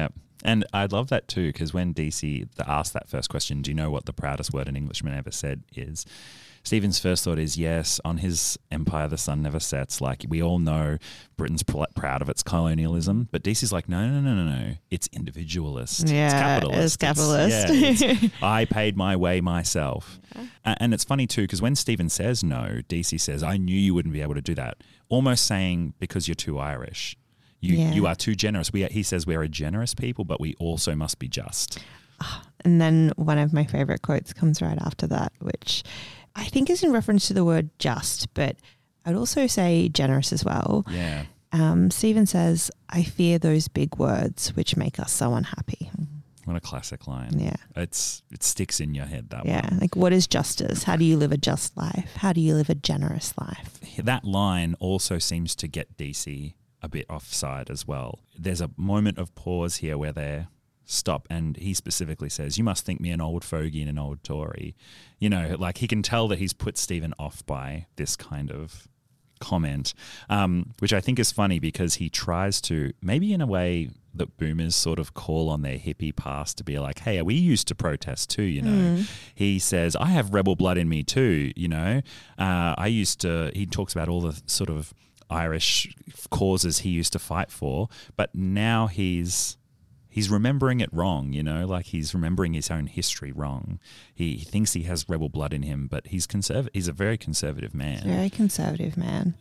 S2: And I love that too, because when D C asked that first question, do you know what the proudest word an Englishman ever said is? Stephen's first thought is, yes, on his empire, the sun never sets. Like, we all know Britain's pr- proud of its colonialism. But D C's like, no, no, no, no, no. It's individualist.
S1: Yeah,
S2: it's capitalist.
S1: it's capitalist.
S2: It's, yeah, it's, I paid my way myself.
S1: Yeah.
S2: Uh, and it's funny too, because when Stephen says no, D C says, I knew you wouldn't be able to do that. Almost saying, because you're too Irish. You,
S1: yeah.
S2: you are too generous. We are, he says we're a generous people, but we also must be just.
S1: And then one of my favourite quotes comes right after that, which I think is in reference to the word just, but I'd also say generous as well.
S2: Yeah.
S1: Um, Stephen says, I fear those big words which make us so unhappy.
S2: What a classic line.
S1: Yeah.
S2: It's It sticks in your head, that
S1: yeah.
S2: one.
S1: Like, what is justice? How do you live a just life? How do you live a generous life?
S2: That line also seems to get D C a bit offside as well. There's a moment of pause here where they're stop, and he specifically says, you must think me an old fogey and an old Tory. You know, like, he can tell that he's put Stephen off by this kind of comment, um, which I think is funny because he tries to, maybe in a way that boomers sort of call on their hippie past to be like, hey, we used to protest too, you know. Mm. He says, I have rebel blood in me too, you know. Uh, I used to, he talks about all the sort of Irish causes he used to fight for, but now he's he's remembering it wrong, you know, like he's remembering his own history wrong. He, he thinks he has rebel blood in him, but he's conserv- he's a very conservative man.
S1: Very conservative man.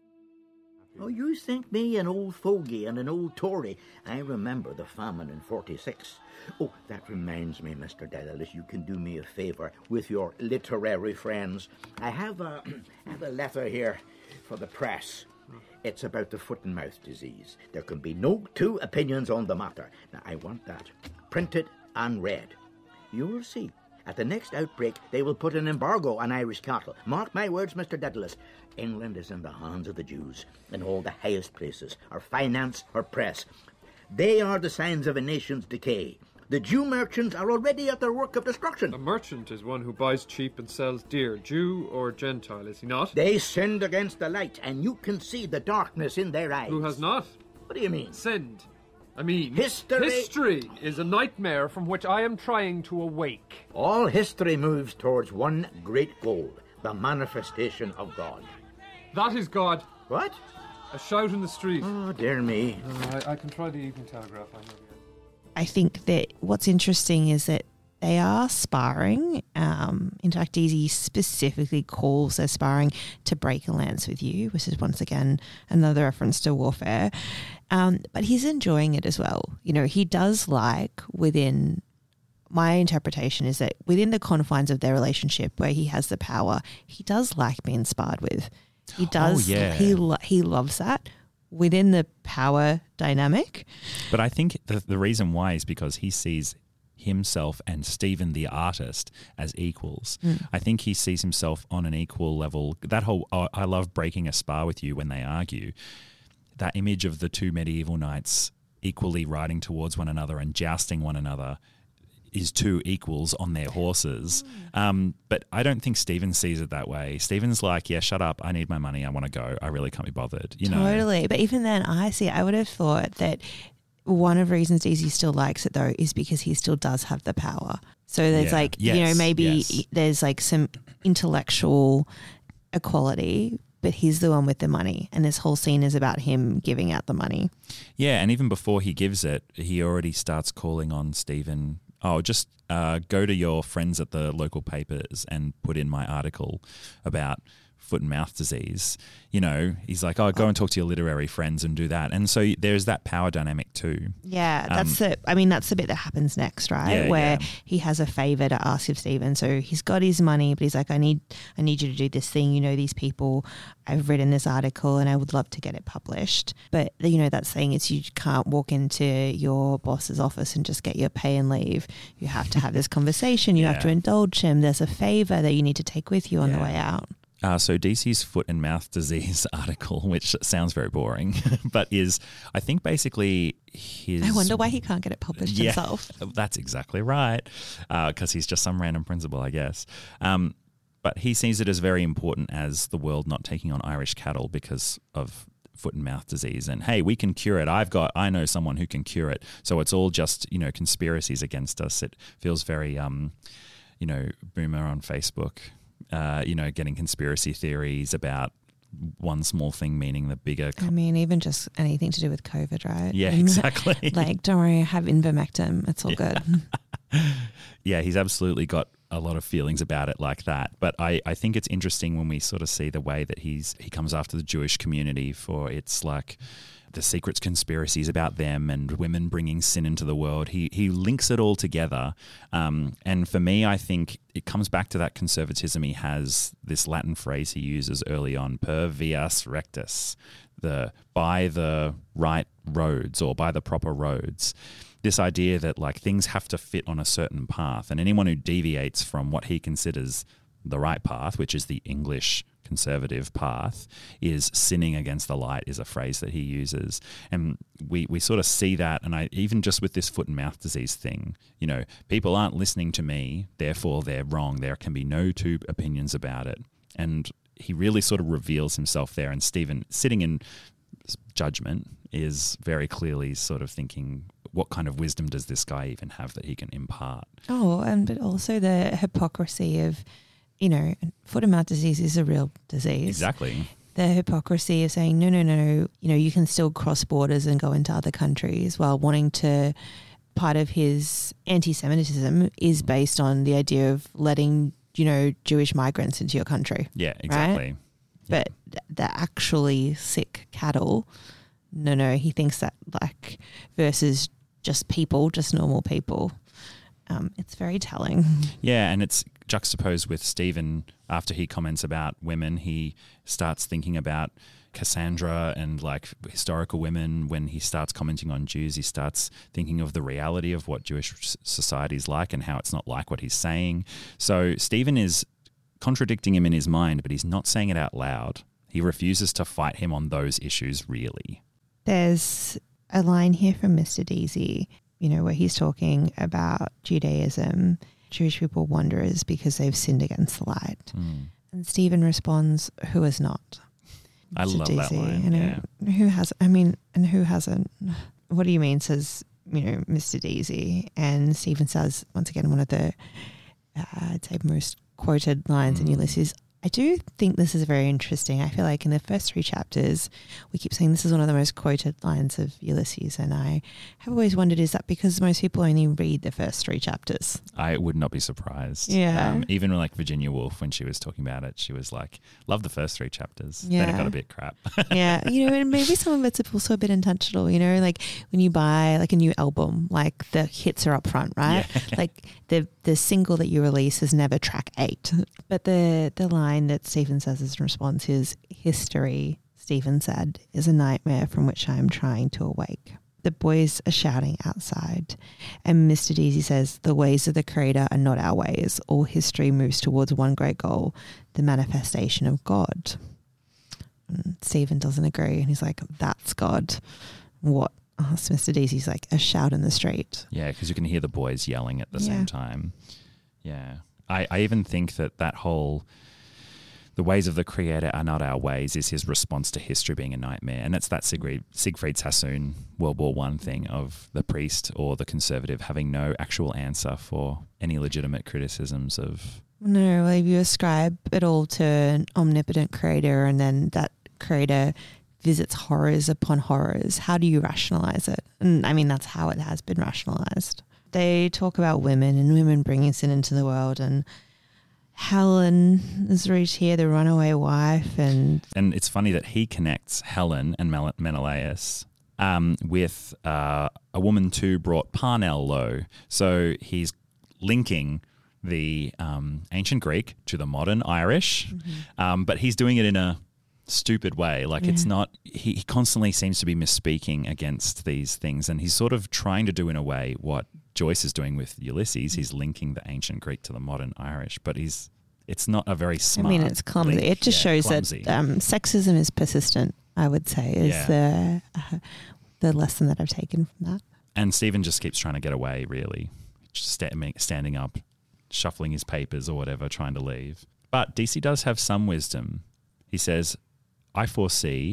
S6: Oh, you think me an old fogey and an old Tory? I remember the famine in forty-six. Oh, that reminds me, Mister Dedalus, you can do me a favour with your literary friends. I have a, I have a letter here for the press. It's about the foot and mouth disease. There can be no two opinions on the matter. Now, I want that printed and read. You'll see. At the next outbreak, they will put an embargo on Irish cattle. Mark my words, Mister Dedalus. England is in the hands of the Jews in all the highest places, or finance or press. They are the signs of a nation's decay. The Jew merchants are already at their work of destruction.
S4: A merchant is one who buys cheap and sells dear, Jew or Gentile, is he not?
S6: They sinned against the light, and you can see the darkness in their eyes.
S4: Who has not?
S6: What do you mean?
S4: Sinned. I mean,
S6: history.
S4: History is a nightmare from which I am trying to awake.
S6: All history moves towards one great goal, the manifestation of God.
S4: That is God.
S6: What?
S4: A shout in the street.
S6: Oh, dear me.
S4: Uh, I, I can try the Evening Telegraph, I know.
S1: I think that what's interesting is that they are sparring. Um, in fact, Easy specifically calls their sparring to break a lance with you, which is once again another reference to warfare. Um, but he's enjoying it as well. You know, he does like within, my interpretation is that within the confines of their relationship where he has the power, he does like being sparred with. He does.
S2: Oh, yeah.
S1: He lo- he loves that. Within the power dynamic.
S2: But I think the, the reason why is because he sees himself and Stephen the artist as equals. Mm. I think he sees himself on an equal level. That whole, oh, I love breaking a spar with you when they argue. That image of the two medieval knights equally riding towards one another and jousting one another is two equals on their horses. Um, but I don't think Stephen sees it that way. Stephen's like, yeah, shut up. I need my money. I want to go. I really can't be bothered. You know?
S1: Totally. But even then, I see, I would have thought that one of the reasons Daisy still likes it, though, is because he still does have the power. So there's
S2: yeah.
S1: like,
S2: yes.
S1: you know, maybe
S2: yes.
S1: there's like some intellectual equality, but he's the one with the money. And this whole scene is about him giving out the money.
S2: Yeah. And even before he gives it, he already starts calling on Stephen. Oh, just uh, go to your friends at the local papers and put in my article about foot and mouth disease. You know, he's like, oh, go and talk to your literary friends and do that. And so there's that power dynamic too.
S1: Yeah, that's um, the, I mean, that's the bit that happens next, right?
S2: Yeah,
S1: Where
S2: yeah.
S1: he has a favour to ask of Stephen. So he's got his money, but he's like, I need, I need you to do this thing. You know, these people, I've written this article and I would love to get it published. But, you know, that saying is you can't walk into your boss's office and just get your pay and leave. You have to have this conversation. You
S2: yeah.
S1: have to indulge him. There's a favour that you need to take with you on
S2: yeah.
S1: the way out.
S2: Uh, so D C's foot and mouth disease article, which sounds very boring, but is, I think, basically his...
S1: I wonder why he can't get it published
S2: yeah,
S1: himself.
S2: That's exactly right, because uh, he's just some random principal, I guess. Um, but he sees it as very important as the world not taking on Irish cattle because of foot and mouth disease, and hey, we can cure it. I've got, I know someone who can cure it. So it's all just, you know, conspiracies against us. It feels very, um, you know, boomer on Facebook, uh, you know, getting conspiracy theories about one small thing meaning the bigger.
S1: I mean, even just anything to do with COVID, right?
S2: Yeah,
S1: And,
S2: exactly.
S1: like, don't worry, I have Invermectin. It's all
S2: Yeah.
S1: good.
S2: Yeah, he's absolutely got a lot of feelings about it like that. But I, I think it's interesting when we sort of see the way that he's he comes after the Jewish community for its like the secret conspiracies about them and women bringing sin into the world. He he links it all together. Um, and for me, I think it comes back to that conservatism he has, this Latin phrase he uses early on, per vias rectus, the by the right roads or by the proper roads. This idea that like things have to fit on a certain path, and anyone who deviates from what he considers the right path, which is the English conservative path, is sinning against the light, is a phrase that he uses. And we, we sort of see that, and I even just with this foot and mouth disease thing, you know, people aren't listening to me, therefore they're wrong. There can be no two opinions about it. And he really sort of reveals himself there, and Stephen, sitting in judgment, is very clearly sort of thinking, what kind of wisdom does this guy even have that he can impart?
S1: Oh, and but also the hypocrisy of, you know, foot and mouth disease is a real disease.
S2: Exactly.
S1: The hypocrisy of saying, no, no, no, no, you know, you can still cross borders and go into other countries while wanting to, part of his anti-Semitism is based on the idea of letting, you know, Jewish migrants into your country.
S2: Yeah, exactly.
S1: Right? But the actually sick cattle, no, no, he thinks that like versus just people, just normal people. Um, it's very telling.
S2: Yeah, and it's juxtaposed with Stephen after he comments about women. He starts thinking about Cassandra and like historical women. When he starts commenting on Jews, he starts thinking of the reality of what Jewish society is like and how it's not like what he's saying. So Stephen is contradicting him in his mind, but he's not saying it out loud. He refuses to fight him on those issues, really.
S1: There's a line here from Mister Deasy, you know, where he's talking about Judaism. Jewish people wanderers because they've sinned against the light.
S2: Mm.
S1: And Stephen responds, who has not?
S2: I
S1: Mister
S2: love
S1: Deasy,
S2: that line.
S1: you know,
S2: Yeah.
S1: who has, I mean, and who hasn't? What do you mean, says, you know, Mister Deasy. And Stephen says, once again, one of the, uh, I'd say most quoted lines
S2: Mm.
S1: in Ulysses. I do think this is very interesting. I feel like in the first three chapters, we keep saying this is one of the most quoted lines of Ulysses. And I have always wondered, is that because most people only read the first three chapters?
S2: I would not be surprised.
S1: Yeah.
S2: Um, even like Virginia Woolf, when she was talking about it, she was like, love the first three chapters. Then it
S1: Yeah.
S2: got a bit crap.
S1: Yeah. You know, and maybe some of it's also a bit intentional, you know, like when you buy like a new album, like the hits are up front, right?
S2: Yeah.
S1: Like the the single that you release is never track eight. But the, the line that Stephen says as a response is, history, Stephen said, is a nightmare from which I am trying to awake. The boys are shouting outside, and Mister Deasy says, the ways of the Creator are not our ways. All history moves towards one great goal, the manifestation of God. And Stephen doesn't agree, and he's like, that's God. What? Oh, so Mister Deasy's like, a shout in the street.
S2: Yeah, because you can hear the boys yelling at the
S1: Yeah.
S2: same time. Yeah. I, I even think that that whole, the ways of the Creator are not our ways, is his response to history being a nightmare. And it's that Siegfried, Siegfried Sassoon World War One thing of the priest or the conservative having no actual answer for any legitimate criticisms of...
S1: No, like you ascribe it all to an omnipotent Creator, and then that Creator visits horrors upon horrors. How do you rationalize it? And I mean, that's how it has been rationalized. They talk about women and women bringing sin into the world, and Helen is reached here, the runaway wife. And
S2: And it's funny that he connects Helen and Mel- Menelaus um, with uh, a woman too brought Parnell low. So he's linking the um, ancient Greek to the modern Irish,
S1: Mm-hmm.
S2: um, but he's doing it in a stupid way. Like it's
S1: Yeah.
S2: not, he, he constantly seems to be misspeaking against these things, and he's sort of trying to do in a way what Joyce is doing with Ulysses. He's linking the ancient Greek to the modern Irish, but he's, it's not a very
S1: I
S2: smart
S1: mean, it's clumsy.
S2: link.
S1: It just
S2: Yeah,
S1: shows
S2: clumsy.
S1: that um, sexism is persistent, I would say, is
S2: Yeah.
S1: the, uh, the lesson that I've taken from that.
S2: And Stephen just keeps trying to get away, really, just sta- standing up, shuffling his papers or whatever, trying to leave. But D C does have some wisdom. He says, I foresee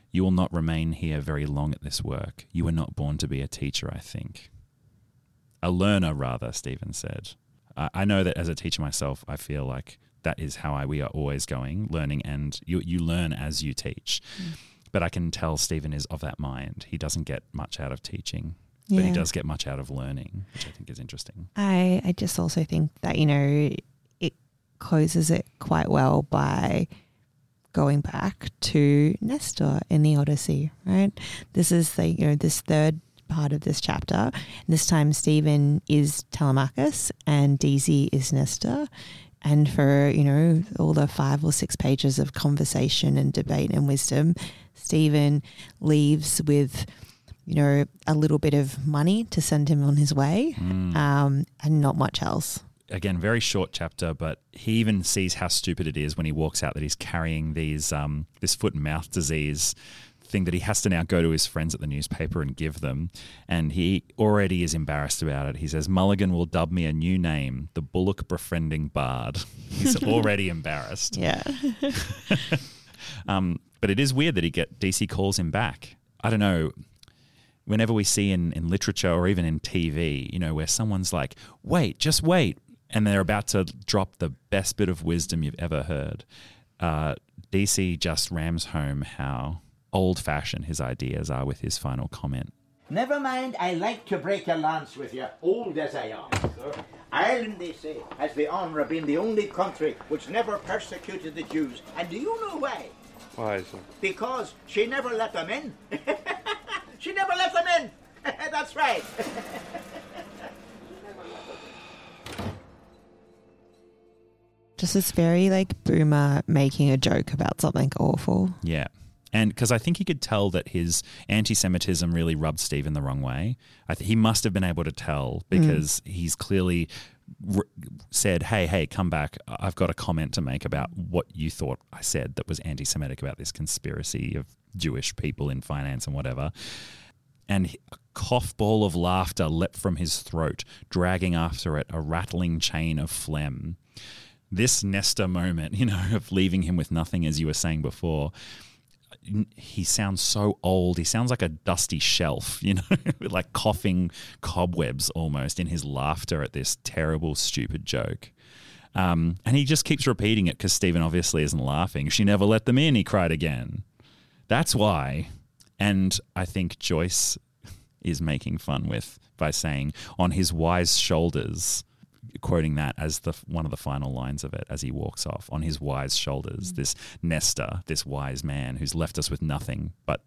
S2: You will not remain here very long at this work. You were not born to be a teacher, I think. A learner, rather, Stephen said. I, I know that as a teacher myself, I feel like that is how I, we are always going, learning, and you, you learn as you teach. Mm. But I can tell Stephen is of that mind. He doesn't get much out of teaching, yeah. but he does get much out of learning, which I think is interesting.
S1: I, I just also think that, you know, it closes it quite well by going back to Nestor in the Odyssey, right? This is the, you know, this third part of this chapter. And this time Stephen is Telemachus and Deasy is Nestor. And for, you know, all the five or six pages of conversation and debate and wisdom, Stephen leaves with, you know, a little bit of money to send him on his way, mm. um, and not much else.
S2: Again, very short chapter, but he even sees how stupid it is when he walks out that he's carrying these um, this foot and mouth disease thing that he has to now go to his friends at the newspaper and give them. And he already is embarrassed about it. He says, Mulligan will dub me a new name, the Bullock Befriending Bard. He's already embarrassed.
S1: Yeah.
S2: um, but it is weird that he get D C calls him back. I don't know. Whenever we see in, in literature or even in T V, you know, where someone's like, wait, just wait. And they're about to drop the best bit of wisdom you've ever heard. Uh, D C just rams home how old-fashioned his ideas are with his final comment.
S6: Never mind, I like to break a lance with you, old as I am. Sir. Ireland, they say, has the honour of being the only country which never persecuted the Jews. And do you know why?
S4: Why, sir?
S6: Because she never let them in. She never let them in. That's right.
S1: Just this very like boomer making a joke about something awful.
S2: Yeah. And because I think he could tell that his anti-Semitism really rubbed Stephen the wrong way. I th- he must have been able to tell because mm. he's clearly r- said, hey, hey, come back. I've got a comment to make about what you thought I said that was anti-Semitic about this conspiracy of Jewish people in finance and whatever. And a cough ball of laughter leapt from his throat, dragging after it a rattling chain of phlegm. This Nestor moment, you know, of leaving him with nothing, as you were saying before, he sounds so old. He sounds like a dusty shelf, you know, like coughing cobwebs almost in his laughter at this terrible, stupid joke. Um, and he just keeps repeating it because Stephen obviously isn't laughing. She never let them in, he cried again. That's why. And I think Joyce is making fun with by saying, on his wise shoulders, quoting that as the one of the final lines of it as he walks off, on his wise shoulders, mm. this Nestor, this wise man who's left us with nothing but,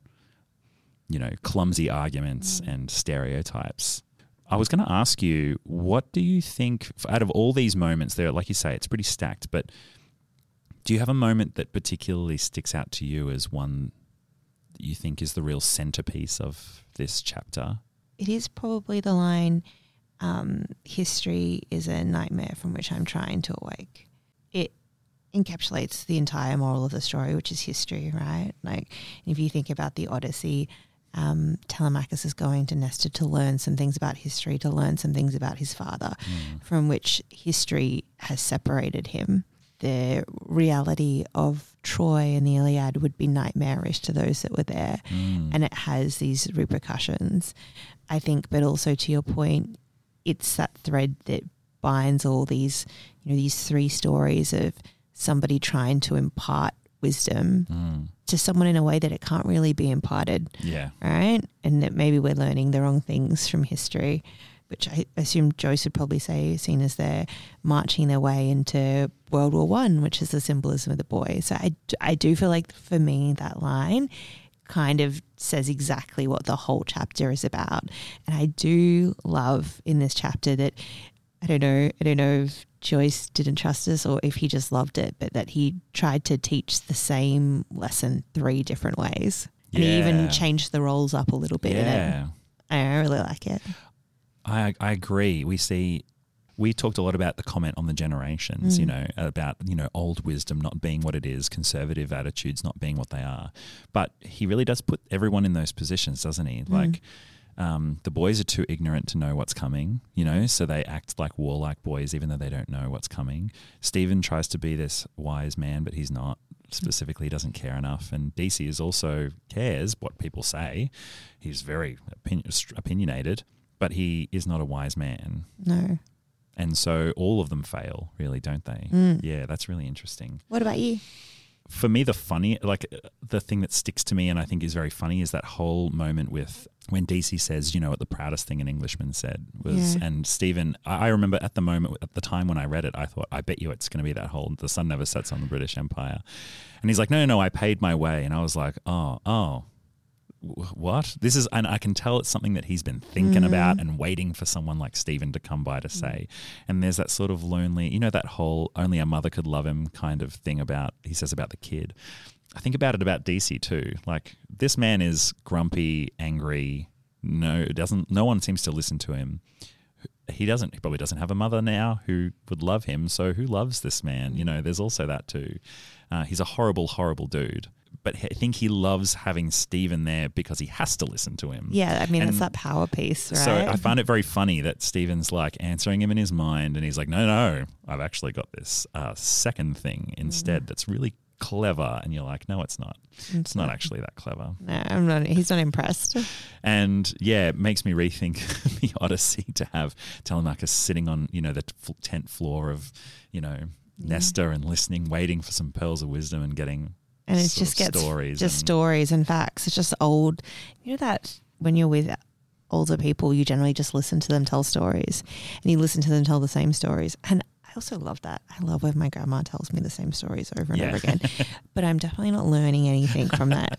S2: you know, clumsy arguments mm. and stereotypes. I was going to ask you, what do you think, out of all these moments there, like you say, it's pretty stacked, but do you have a moment that particularly sticks out to you as one that you think is the real centerpiece of this chapter?
S1: It is probably the line, Um, history is a nightmare from which I'm trying to awake. It encapsulates the entire moral of the story, which is history, right? Like, if you think about the Odyssey, um, Telemachus is going to Nestor to learn some things about history, to learn some things about his father, mm. from which history has separated him. The reality of Troy and the Iliad would be nightmarish to those that were there, mm. and it has these repercussions, I think. But also, to your point, it's that thread that binds all these, you know, these three stories of somebody trying to impart wisdom mm. to someone in a way that it can't really be imparted.
S2: Yeah.
S1: Right? And that maybe we're learning the wrong things from history, which I assume Joyce would probably say, seen as they're marching their way into World War One, which is the symbolism of the boy. So I, I do feel like for me that line kind of says exactly what the whole chapter is about. And I do love in this chapter that, I don't know, I don't know if Joyce didn't trust us or if he just loved it, but that he tried to teach the same lesson three different ways. And
S2: yeah.
S1: he even changed the roles up a little bit.
S2: Yeah.
S1: I really like it.
S2: I I agree. We see, we talked a lot about the comment on the generations, mm. you know, about, you know, old wisdom not being what it is, conservative attitudes not being what they are. But he really does put everyone in those positions, doesn't he? Mm. Like, um, the boys are too ignorant to know what's coming, you know, so they act like warlike boys even though they don't know what's coming. Stephen tries to be this wise man, but he's not. specifically doesn't care enough. And D C is also cares what people say. He's very opinion, opinionated, but he is not a wise man.
S1: No.
S2: And so all of them fail, really, don't they?
S1: Mm.
S2: Yeah, that's really interesting.
S1: What about you?
S2: For me, the funny, like the thing that sticks to me and I think is very funny is that whole moment with when D C says, you know, what the proudest thing an Englishman said was,
S1: Yeah.
S2: and Stephen, I I remember at the moment, at the time when I read it, I thought, I bet you it's going to be that whole, the sun never sets on the British Empire. And he's like, no, no, no, I paid my way. And I was like, oh, oh. What? This is, and I can tell it's something that he's been thinking mm. about and waiting for someone like Stephen to come by to say. And there's that sort of lonely, you know, that whole only a mother could love him kind of thing about, he says about the kid. I think about it about D C too. Like, this man is grumpy, angry. No, doesn't, no one seems to listen to him. He doesn't, he probably doesn't have a mother now who would love him. So who loves this man? You know, there's also that too. Uh, he's a horrible, horrible dude. But I think he loves having Stephen there because he has to listen to him.
S1: Yeah, I mean,
S2: and
S1: it's that power piece, right?
S2: So I find it very funny that Stephen's like answering him in his mind and he's like, no, no, I've actually got this uh, second thing instead mm. that's really clever. And you're like, no, it's not. It's, it's not, not actually that clever.
S1: No, I'm not. He's not impressed.
S2: And yeah, it makes me rethink the Odyssey to have Telemachus sitting on, you know, the t- tent floor of, you know, yeah. Nestor and listening, waiting for some pearls of wisdom and getting...
S1: And it just gets
S2: stories
S1: just
S2: and
S1: stories and facts. It's just old. You know that when you're with older people, you generally just listen to them tell stories, and you listen to them tell the same stories. And I also love that. I love when my grandma tells me the same stories over and
S2: yeah.
S1: over again. But I'm definitely not learning anything from that.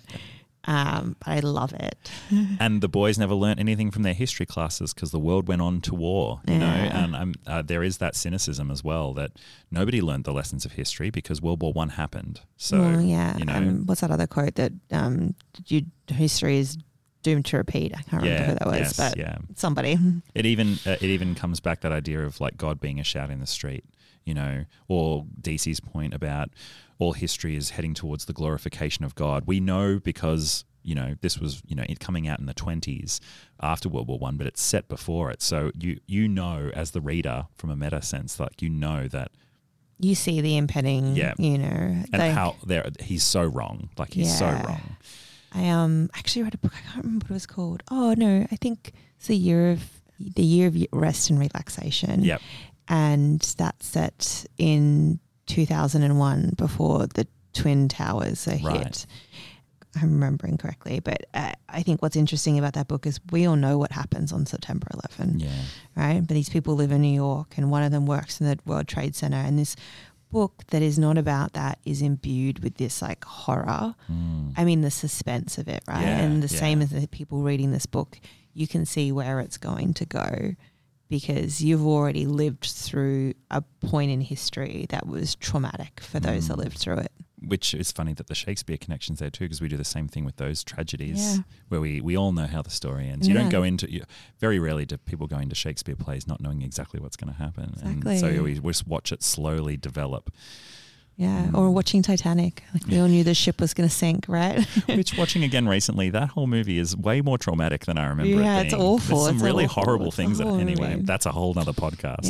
S1: Um, but I love it.
S2: And the boys never learnt anything from their history classes because the world went on to war, you
S1: yeah.
S2: know, and um, uh, there is that cynicism as well that nobody learnt the lessons of history because World War One happened. So,
S1: well, yeah.
S2: you know.
S1: Um, what's that other quote that um, you, history is doomed to repeat? I can't remember
S2: yeah,
S1: who that was,
S2: yes,
S1: but
S2: yeah.
S1: somebody.
S2: It even, uh, it even comes back that idea of like God being a shout in the street, you know, or D C's point about all history is heading towards the glorification of God. We know because... You know, this was, you know, it coming out in the twenties after World War One, but it's set before it. So you you know, as the reader, from a meta sense, like you know that
S1: you see the impending,
S2: yeah,
S1: you know,
S2: and
S1: they,
S2: how there he's so wrong. Like he's
S1: yeah.
S2: so wrong.
S1: I um actually read a book. I can't remember what it was called. Oh no, I think it's the year of the year of rest and relaxation.
S2: Yep,
S1: and that's set in two thousand one before the Twin Towers are
S2: right.
S1: hit. I'm remembering correctly, but uh, I think what's interesting about that book is we all know what happens on September eleventh,
S2: yeah,
S1: right? But these people live in New York, and one of them works in the World Trade Center, and this book that is not about that is imbued with this like horror.
S2: Mm.
S1: I mean, the suspense of it, right?
S2: Yeah,
S1: and the
S2: yeah.
S1: same as the people reading this book, you can see where it's going to go because you've already lived through a point in history that was traumatic for those
S2: Mm.
S1: that lived through it.
S2: Which is funny that the Shakespeare connection's there too, because we do the same thing with those tragedies
S1: Yeah.
S2: where we, we all know how the story ends. You
S1: Yeah.
S2: don't go into, you, very rarely do people go into Shakespeare plays not knowing exactly what's going to happen.
S1: Exactly.
S2: And so we just watch it slowly develop.
S1: Yeah,
S2: Mm.
S1: or watching Titanic. Like we all knew the ship was going to sink, right?
S2: Which, watching again recently, that whole movie is way more traumatic than I remember
S1: Yeah,
S2: it being.
S1: it's awful.
S2: There's some
S1: It's
S2: really
S1: awful.
S2: horrible
S1: It's
S2: things.
S1: a
S2: That,
S1: horror
S2: anyway,
S1: movie.
S2: that's a whole nother podcast.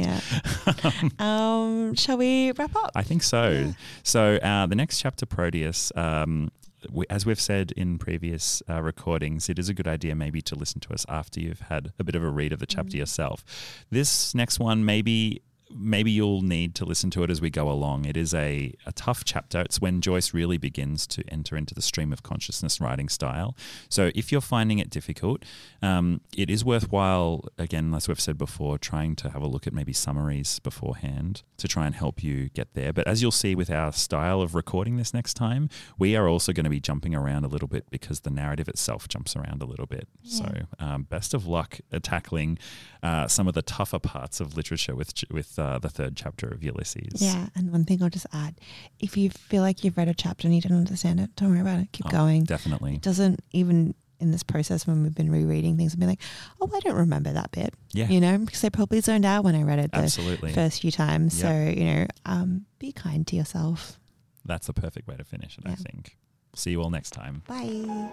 S1: Yeah. um, shall we wrap up?
S2: I think so.
S1: Yeah.
S2: So uh, the next chapter, Proteus, um, we, as we've said in previous uh, recordings, it is a good idea maybe to listen to us after you've had a bit of a read of the chapter
S1: Mm.
S2: yourself. This next one, maybe... Maybe you'll need to listen to it as we go along. It is a, a tough chapter. It's when Joyce really begins to enter into the stream of consciousness writing style. So if you're finding it difficult, um, it is worthwhile, again, as we've said before, trying to have a look at maybe summaries beforehand to try and help you get there. But as you'll see with our style of recording this next time, we are also going to be jumping around a little bit because the narrative itself jumps around a little bit.
S1: Yeah.
S2: So um, best of luck at tackling uh, some of the tougher parts of literature with with uh, the third chapter of Ulysses.
S1: Yeah, and one thing I'll just add, if you feel like you've read a chapter and you don't understand it, don't worry about it. Keep
S2: Oh,
S1: going.
S2: Definitely.
S1: It doesn't even in this process when we've been rereading things and be like, oh, I don't remember that bit.
S2: Yeah.
S1: You know, because I probably zoned out when I read it the
S2: Absolutely.
S1: first few times.
S2: Yep.
S1: So, you know, um, be kind to yourself.
S2: That's the perfect way to finish it, I
S1: Yeah.
S2: think. See you all next time.
S1: Bye.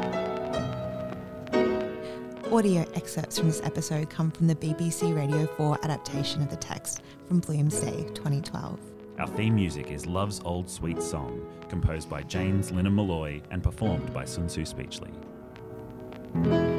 S1: Audio excerpts from this episode come from the B B C Radio four adaptation of the text from Bloomsday twenty twelve.
S2: Our theme music is Love's Old Sweet Song, composed by James Lynham Malloy and performed by Sun Tzu Speechley.